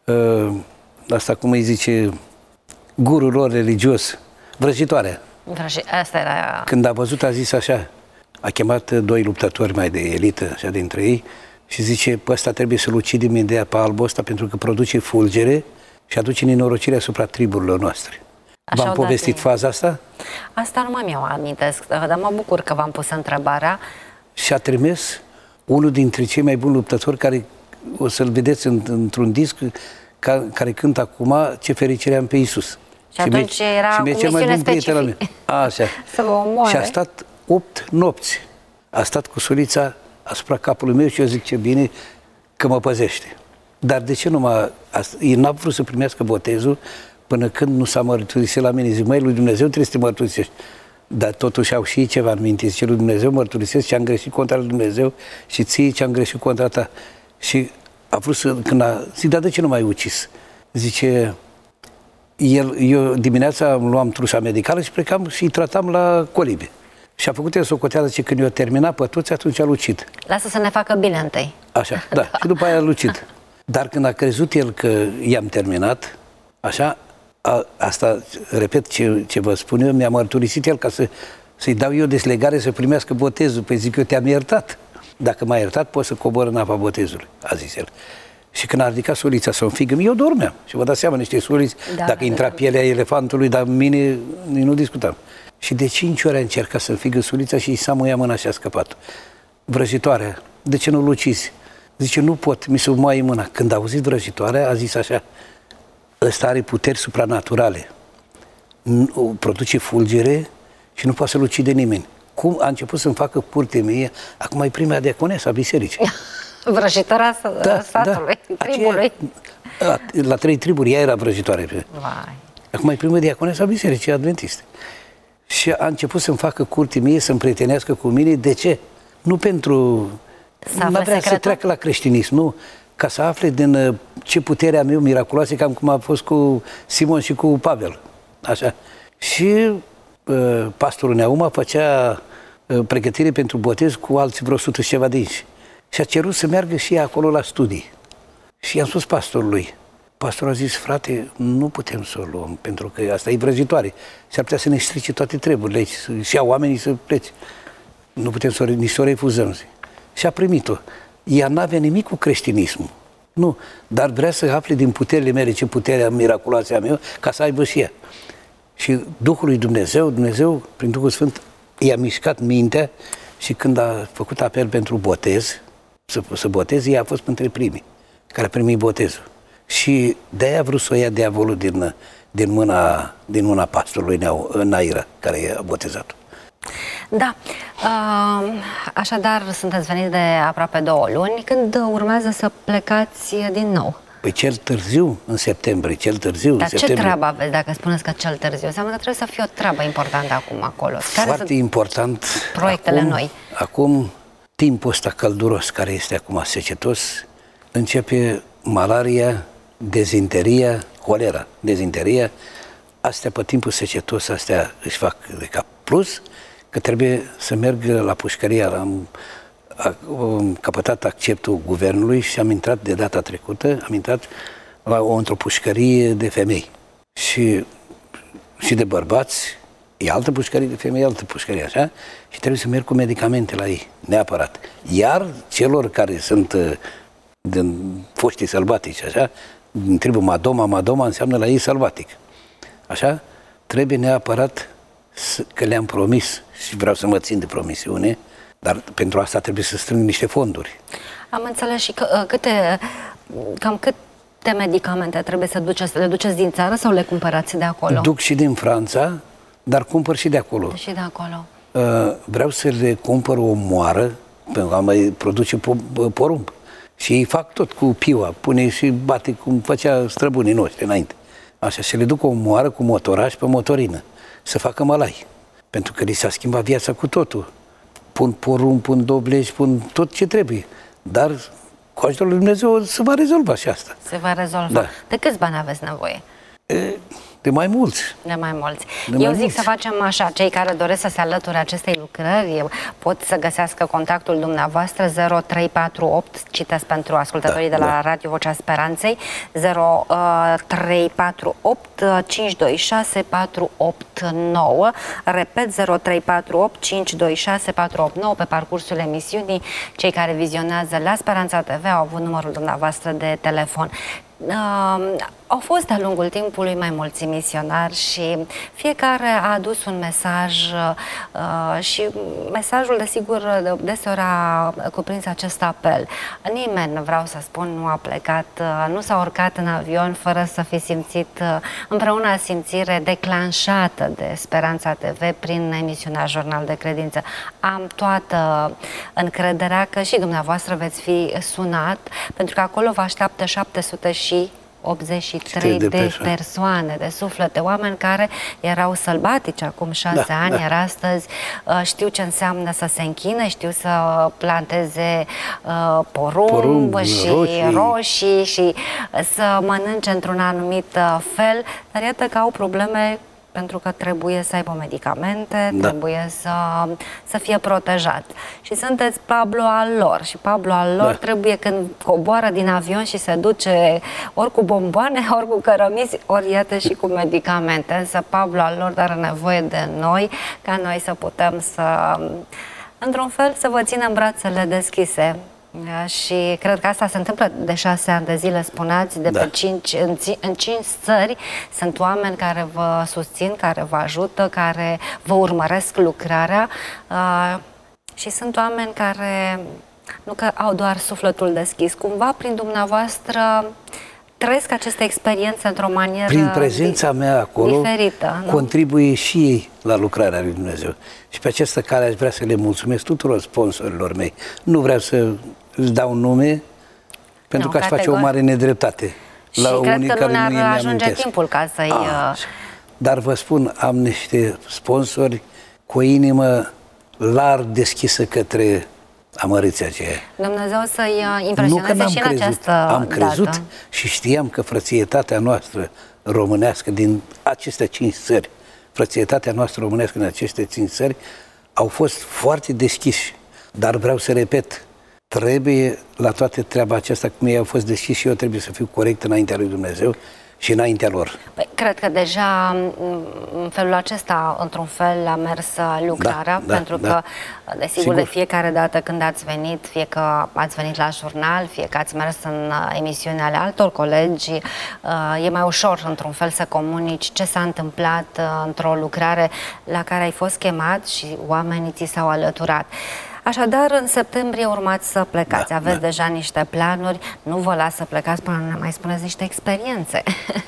asta cum îi zice gurul lor religios, vrăjitoarea. Asta era... Când a văzut, a zis așa, a chemat doi luptători mai de elită, așa dintre ei, și zice, pe ăsta trebuie să-l ucidem imediat pe albul ăsta pentru că produce fulgere și aduce nenorocire asupra triburilor noastre. V-am povestit faza asta? Asta nu mai mi-o amintesc, dar mă bucur că v-am pus întrebarea. Și a trimis unul dintre cei mai buni luptători care o să-l vedeți într-un disc care cântă acum Ce fericire am pe Iisus. Și atunci era cu misiune specifică. Așa. Să vă omoare. Și a stat 8 nopți. A stat cu sulița asupra capului meu și eu zic ce bine că mă păzește. Dar de ce nu el n-a vrut să primească botezul până când nu s-a mărturisit la mine. Zic, măi, lui Dumnezeu trebuie să te mărturisești. Dar totuși au și ceva în minte. Zice, lui Dumnezeu mărturisesc ce am greșit contra lui Dumnezeu și ție ce am greșit contra ta. Și a vrut să, zic, dar de ce nu m-ai ucis? Zice, eu dimineața luam trusa medicală și plecam și îi tratam la colibe. Și a făcut el socoteală, zice, când eu terminat pe toți, atunci a lucit. Lasă să ne facă bine întâi. Așa, da. Și după aia a lucit. Dar când a crezut el că i-am terminat, așa, asta, repet ce vă spun eu, mi-a mărturisit el ca să-i dau eu deslegare să primească botezul. Păi zic, eu te-am iertat. Dacă m-a iertat, poți să cobor în apa botezului, a zis el. Și când a ridicat sulița să o înfigă, eu dormeam. Și vă dați seama, niște suliți, dacă intra pielea elefantului, dar mine nu discutam. Și de 5 ori a încercat să înfigă sulița și i s-a muiat mâna și a scăpat. Vrăjitoarea, de ce nu-l ucizi? Zice, nu pot, mi se moaie mâna. Când a auzit vrăjitoarea, a zis așa, ăsta are puteri supranaturale, produce fulgere și nu poate să-l ucide nimeni. Cum a început să-mi facă curte mie, acum e prima diaconesă a bisericii. Vrăjitoarea satului, tribului. La 3 triburi, ea era vrăjitoare. Vai. Acum e prima diaconesă a bisericii adventiste. Și a început să-mi facă curte mie, să-mi prietenească cu mine. De ce? Nu pentru... Nu vrea să treacă la creștinism, nu. Ca să afle din ce putere am eu miraculoase, cam cum a fost cu Simon și cu Pavel. Așa. Și pastorul Neauma făcea pregătire pentru botez cu alții vreo 100 și ceva de inși. Și a cerut să meargă și ea acolo la studii. Și i-am spus pastorului. Pastorul a zis, frate, nu putem să o luăm, pentru că asta e vrăjitoare. S-ar putea să ne strice toate treburile aici, să iau oamenii să plece. Nu putem nici să o refuzăm. Și a primit-o. Ea n-avea nimic cu creștinismul. Nu, dar vrea să afle din puterile mele ce puterea miraculoasă a mea, ca să aibă și ea. Și Duhul lui Dumnezeu, prin Duhul Sfânt, i-a mișcat mintea și când a făcut apel pentru botez, să boteze, ea a fost între primii care a primit botezul. Și de-aia a vrut să o ia diavolul din mâna pastorului Naira, care a botezat-o. Da. Așadar, sunteți veniți de aproape 2 luni. Când urmează să plecați din nou? Păi cel târziu, în septembrie, Dar ce treabă aveți dacă spuneți că cel târziu? Înseamnă că trebuie să fie o treabă importantă acum acolo. Foarte important. Proiectele noi. Acum, timpul ăsta călduros, care este acum secetos, începe malaria, dezinteria, holera, dezinteria. Astea pe timpul secetos, astea își fac de cap. Plus că trebuie să merg la pușcărie. căpătat acceptul guvernului și am intrat de data trecută, într-o pușcărie de femei și de bărbați, e altă pușcărie de femei, altă pușcărie, așa, și trebuie să merg cu medicamente la ei, neapărat. Iar celor care sunt din foștii sălbatici, așa, din tribul Madoma înseamnă la ei sălbatic. Așa, trebuie neapărat că le-am promis și vreau să mă țin de promisiune, dar pentru asta trebuie să strâng niște fonduri. Am înțeles și cam câte medicamente trebuie să le duceți din țară sau le cumpărați de acolo? Duc și din Franța, dar cumpăr și de acolo. Și de acolo. Vreau să le cumpăr o moară, pentru că mai produce porumb. Și ei fac tot cu piua, pune și bate cum făcea străbunii noștri înainte. Așa, să le duc o moară cu motoraj pe motorină, să facă mălai. Pentru că li s-a schimbat viața cu totul. Pun porumb, pun dobleci, pun tot ce trebuie. Dar cu ajutorul lui Dumnezeu se va rezolva și asta. Se va rezolva. Da. De câți bani aveți nevoie? De mai mulți. De mai mulți. Eu zic să facem așa, cei care doresc să se alăture acestei lucrări pot să găsească contactul dumneavoastră 0348, citesc pentru ascultătorii de la Radio Vocea Speranței, 0348 526 489, repet 0348 526 489. Pe parcursul emisiunii, cei care vizionează la Speranța TV au avut numărul dumneavoastră de telefon. Au fost de-a lungul timpului mai mulți misionari și fiecare a adus un mesaj și mesajul, desigur, deseori a cuprins acest apel. Nimeni, vreau să spun, nu a plecat, nu s-a urcat în avion fără să fi simțit împreună simțire declanșată de Speranța TV prin emisiunea Jurnal de Credință. Am toată încrederea că și dumneavoastră veți fi sunat, pentru că acolo vă așteaptă 783 de persoane, de suflete, oameni care erau sălbatici acum 6 ani, iar astăzi știu ce înseamnă să se închine, știu să planteze porumb și roșii și să mănânce într-un anumit fel, dar iată că au probleme pentru că trebuie să aibă medicamente, trebuie să fie protejat. Și sunteți Pablo al lor. Și Pablo al lor trebuie, când coboară din avion și se duce ori cu bomboane, ori cu cărămizi, ori iată și cu medicamente. Însă Pablo al lor are nevoie de noi, ca noi să putem să, într-un fel, să vă ținem brațele deschise. Și cred că asta se întâmplă de 6 ani de zile, spuneați, în 5 țări sunt oameni care vă susțin, care vă ajută, care vă urmăresc lucrarea și sunt oameni care nu că au doar sufletul deschis, cumva prin dumneavoastră trăiesc aceste experiențe într-o manieră prin prezența mea acolo diferită, contribuie și ei la lucrarea lui Dumnezeu. Și pe această cale aș vrea să le mulțumesc tuturor sponsorilor mei. Nu vreau să îți dau nume, pentru că aș face o mare nedreptate. Și cred că nu ne-ar ajunge timpul ca să-i... Dar vă spun, am niște sponsori cu o inimă larg deschisă către amărâția aceea. Dumnezeu să-i impresioneze și în această dată. Am crezut și știam că frățietatea noastră românească din aceste 5 țări, frățietatea noastră românească în aceste 5 țări, au fost foarte deschiși. Dar vreau să repet, trebuie la toată treaba aceasta, cum ei au fost deschiși, și eu trebuie să fiu corect înaintea lui Dumnezeu și înaintea lor. Păi, cred că deja în felul acesta, într-un fel, a mers lucrarea, pentru că, desigur, de fiecare dată când ați venit, fie că ați venit la jurnal, fie că ați mers în emisiune ale altor colegi, e mai ușor, într-un fel, să comunici ce s-a întâmplat într-o lucrare la care ai fost chemat și oamenii ți s-au alăturat. Așadar, în septembrie urmați să plecați. Aveți deja niște planuri. Nu vă las să plecați până nu ne mai spuneți niște experiențe.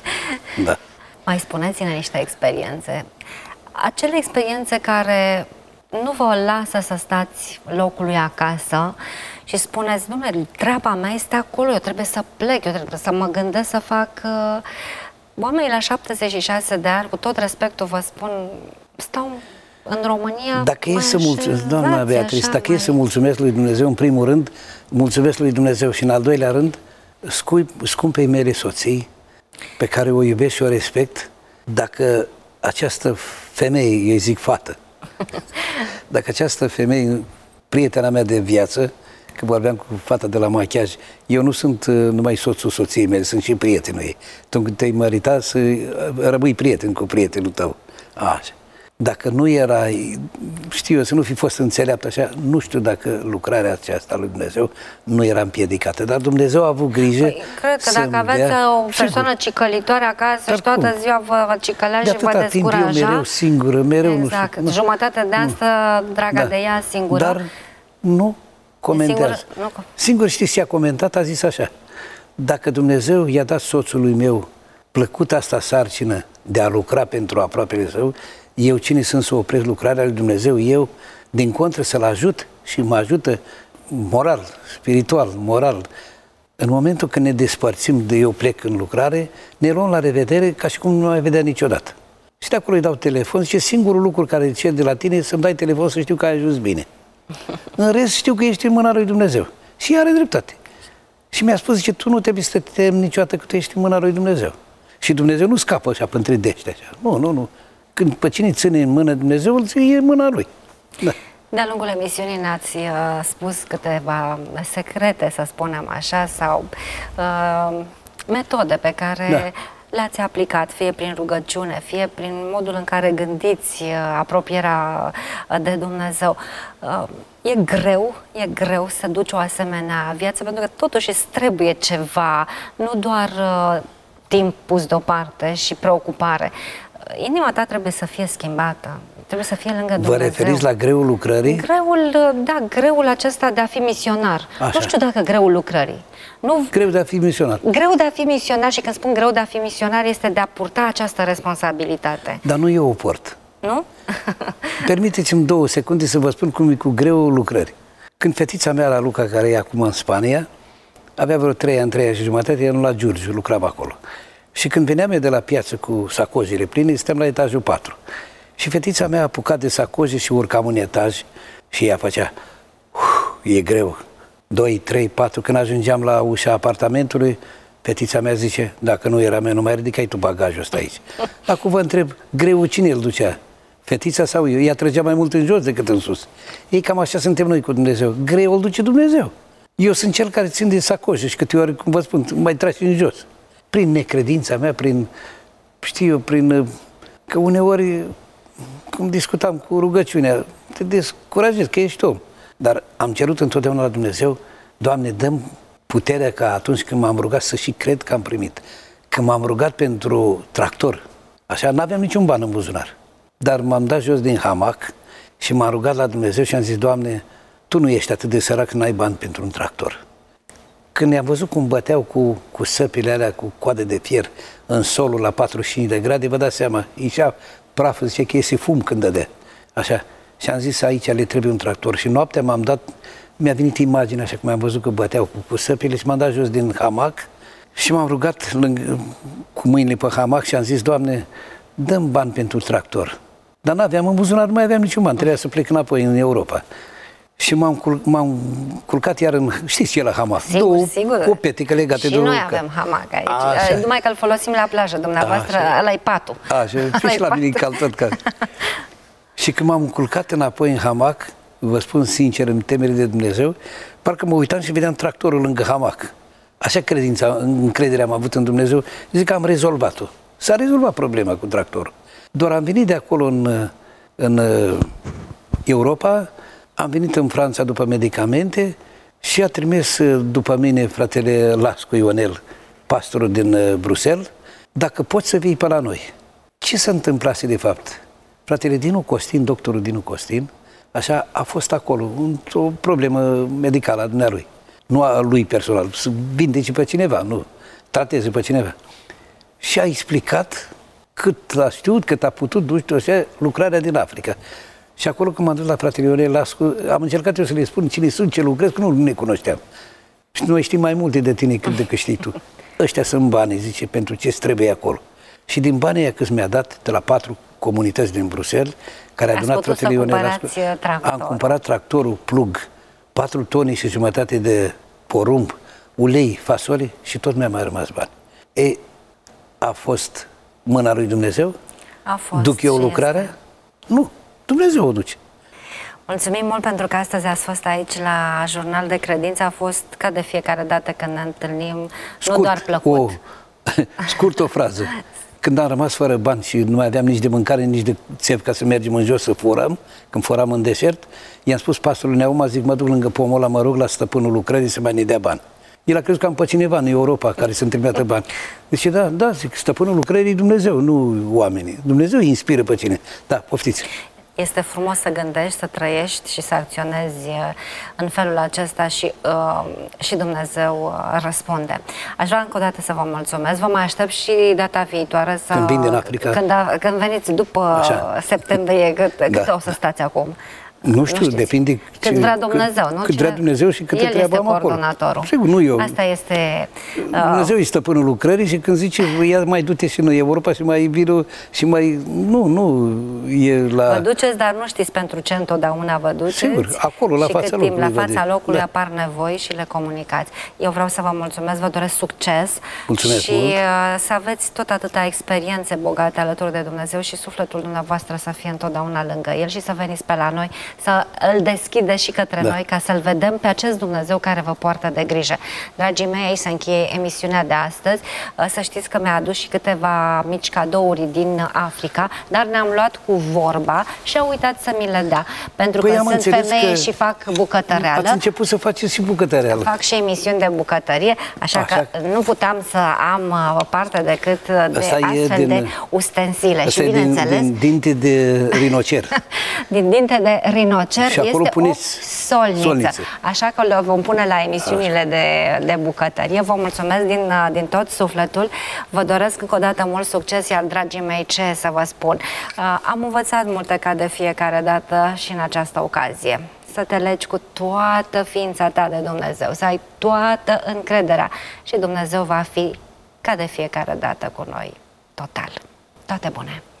Mai spuneți-ne niște experiențe. Acele experiențe care nu vă lasă să stați locului acasă și spuneți, dom'le, treaba mea este acolo, eu trebuie să plec, eu trebuie să mă gândesc să fac... Oamenii la 76 de ani, cu tot respectul vă spun, stau... În România, dacă e să mulțumesc, doamna Beatrice, dacă e să mulțumesc lui Dumnezeu, în primul rând, mulțumesc lui Dumnezeu și în al doilea rând, scumpei mele soții, pe care o iubesc și o respect, dacă această femeie, eu zic fată, dacă această femeie prietena mea de viață, că vorbeam cu fata de la machiaj, eu nu sunt numai soțul soției mele, sunt și prietenul ei. Tu când te-ai măritat, să rămâi prieten cu prietenul tău. Așa. Dacă nu era, știu eu, să nu fi fost înțeleaptă așa, nu știu dacă lucrarea aceasta lui Dumnezeu nu era împiedicată, dar Dumnezeu a avut grijă. Cred că dacă aveți o persoană cicălitoare acasă și toată ziua vă cicălea și vă descuraja. Eu mereu singură, mereu exact. nu știu. Jumătate de asta, draga de ea, singură. Dar nu comentează. Singur știți ce a comentat? A zis așa: dacă Dumnezeu i-a dat soțului meu plăcuta asta sarcină de a lucra pentru aproapele său, eu cine sunt să opresc lucrarea lui Dumnezeu? Eu, din contră, să-l ajut și mă ajută moral, spiritual, moral. În momentul când ne despărțim de eu plec în lucrare, ne luăm la revedere ca și cum nu mai vedea niciodată. Și de acolo îi dau telefon, zice, singurul lucru care cer de la tine e să-mi dai telefon să știu că ai ajuns bine. În rest știu că ești în mâna lui Dumnezeu. Și are dreptate. Și mi-a spus, zice, tu nu trebuie să te temi niciodată că tu ești în mâna lui Dumnezeu. Și Dumnezeu nu scapă așa pântre dește așa. Nu. Când pe cine ține în mână Dumnezeu, e în mâna lui. Da. De-a lungul emisiunii ne-ați spus câteva secrete, să spunem așa, sau metode pe care le-ați aplicat, fie prin rugăciune, fie prin modul în care gândiți apropierea de Dumnezeu. E greu să duci o asemenea viață, pentru că totuși îți trebuie ceva, nu doar timp pus deoparte și preocupare. Inima ta trebuie să fie schimbată, trebuie să fie lângă Dumnezeu. Vă referiți la greul lucrării? Greul acesta de a fi misionar. Așa. Nu știu dacă greul lucrării. Greu de a fi misionar. Greu de a fi misionar, și când spun greu de a fi misionar, este de a purta această responsabilitate. Dar nu eu o port. Nu? Permiteți-mi 2 secunde să vă spun cum e cu greul lucrării. Când fetița mea, la Luca, care e acum în Spania, avea vreo 3 ani, 3 ani și jumătate, era la Giurgiu, lucram acolo. Și când veneam eu de la piață cu sacojile pline, stăm la etajul 4. Și fetița mea a apucat de sacoje și urcam un etaj și ea făcea, e greu, 2, 3, 4, când ajungeam la ușa apartamentului, fetița mea zice, dacă nu era mea, nu mai ridicai tu bagajul ăsta aici. Acum vă întreb, greu cine îl ducea? Fetița sau eu? Ea trăgea mai mult în jos decât în sus. Ei, cam așa suntem noi cu Dumnezeu. Greu îl duce Dumnezeu. Eu sunt cel care țin de sacoje și câte ori, cum vă spun, mai tragi în jos. Prin necredința mea, că uneori, cum discutam cu rugăciunea, te descurajezi că ești om. Dar am cerut întotdeauna la Dumnezeu, Doamne, dă-mi puterea ca atunci când m-am rugat să și cred că am primit. Când m-am rugat pentru tractor, așa, n-aveam niciun ban în buzunar. Dar m-am dat jos din hamac și m-am rugat la Dumnezeu și am zis, Doamne, Tu nu ești atât de sărac că n-ai bani pentru un tractor. Când ne-am văzut cum băteau cu săpile alea, cu coade de fier în solul la 45 de grade, vă dați seama, ieșea praful, zice că iese fum când dădea. Așa. Și am zis, aici le trebuie un tractor. Și noaptea mi-a venit imaginea așa cum am văzut că băteau cu săpile și m-am dat jos din hamac și m-am rugat cu mâinile pe hamac și am zis, Doamne, dă-mi bani pentru tractor. Dar n-aveam în buzunar, nu mai aveam niciun bani, trebuia să plec înapoi în Europa. Și m-am culcat iar în, știți ce e la hamac? Sigur. O petică legate de și noi avem hamac aici. Așa. Numai că îl folosim la plajă, dumneavoastră, ăla-i patul. Așa, și la mine cald tot ca. Și când m-am culcat înapoi în hamac, vă spun sincer, în temere de Dumnezeu, parcă mă uitam și vedeam tractorul lângă hamac. Așa încrederea am avut în Dumnezeu, zic că am rezolvat-o. S-a rezolvat problema cu tractorul. Doar am venit de acolo în Europa, am venit în Franța după medicamente și a trimis după mine fratele Lascu Ionel, pastorul din Bruxelles, dacă poți să vii pe la noi. Ce s-a întâmplat de fapt? Fratele Dinu Costin, doctorul Dinu Costin, așa, a fost acolo, într-o problemă medicală a dumnealui. Nu a lui personal, să vindece pe cineva, nu, trateze pe cineva. Și a explicat cât a știut, cât a putut duce așa, lucrarea din Africa. Și acolo când m-am dus la fratele Ionel Lascu, am încercat eu să le spun cine sunt, ce lucrez, că nu ne cunoșteam. Și noi știm mai multe de tine decât știi tu. Ăștia sunt banii, zice, pentru ce trebuie acolo. Și din banii aia câți mi-a dat de la 4 comunități din Bruxelles, care a adunat fratele Ionel Lascu, am cumpărat tractorul plug, 4 tone și jumătate de porumb, ulei, fasole și tot mi-a mai rămas bani. A fost mâna lui Dumnezeu? A fost. Duc eu lucrarea? Nu. Dumnezeu o duce. Mulțumim mult pentru că astăzi ați fost aici la Jurnal de Credință. A fost ca de fiecare dată când ne întâlnim, nu doar plăcut. Scurt o frază. Când am rămas fără bani și nu mai aveam nici de mâncare, nici de țevi ca să mergem în jos să furăm, când furam în deșert, i-am spus pastorului Neauma, zic, mă duc lângă pomul ăla, mă rog la stăpânul lucrării să mai ne dea bani. El a crezut că am pe cineva în Europa care să-mi trimită bani. Zice, da, zic, stăpânul lucrării e Dumnezeu, nu oamenii. Dumnezeu îi inspiră pe cine. Da, poftiți. Este frumos să gândești, să trăiești și să acționezi în felul acesta și Dumnezeu răspunde. Aș vrea încă o dată să vă mulțumesc. Vă mai aștept și data viitoare când vin din Africa. Când veniți după septembrie, cât o să stați acum? Nu știu, depinde cât vrea Dumnezeu, nu? Cât vrea Dumnezeu și câtă treabă am acolo. El este coordonatorul. Sigur, nu eu. Asta este... Dumnezeu e stăpânul lucrării și când zice, ia mai du-te și în Europa și mai vină și mai... Nu e la... Vă duceți, dar nu știți pentru ce întotdeauna vă duceți. Sigur, acolo, la fața locului. La fața locului apar nevoi și le comunicați. Eu vreau să vă mulțumesc, vă doresc succes. Mulțumesc și mult. Să aveți tot atâtea experiențe bogate alături de Dumnezeu și sufletul dumneavoastră să fie întotdeauna lângă El și să veniți pe la noi, să îl deschide și către noi, ca să-L vedem pe acest Dumnezeu care vă poartă de grijă. Dragii mei, aici se încheie emisiunea de astăzi. Să știți că mi-a adus și câteva mici cadouri din Africa, dar ne-am luat cu vorba și a uitat să mi le dea. Pentru că sunt femeie și fac bucătăreală. Ați început să faceți și bucătăreală. Fac și emisiuni de bucătărie, așa că nu puteam să am parte decât de astfel de ustensile. Și bineînțeles... din dinte de rinocer. Din dinte de rinocer. Și acolo puneți solniță. Așa că le vom pune la emisiunile de bucătărie. Vă mulțumesc din tot sufletul. Vă doresc încă o dată mult succes, iar dragii mei, ce să vă spun? Am învățat multe ca de fiecare dată și în această ocazie. Să te legi cu toată ființa ta de Dumnezeu, să ai toată încrederea și Dumnezeu va fi ca de fiecare dată cu noi. Total. Toate bune!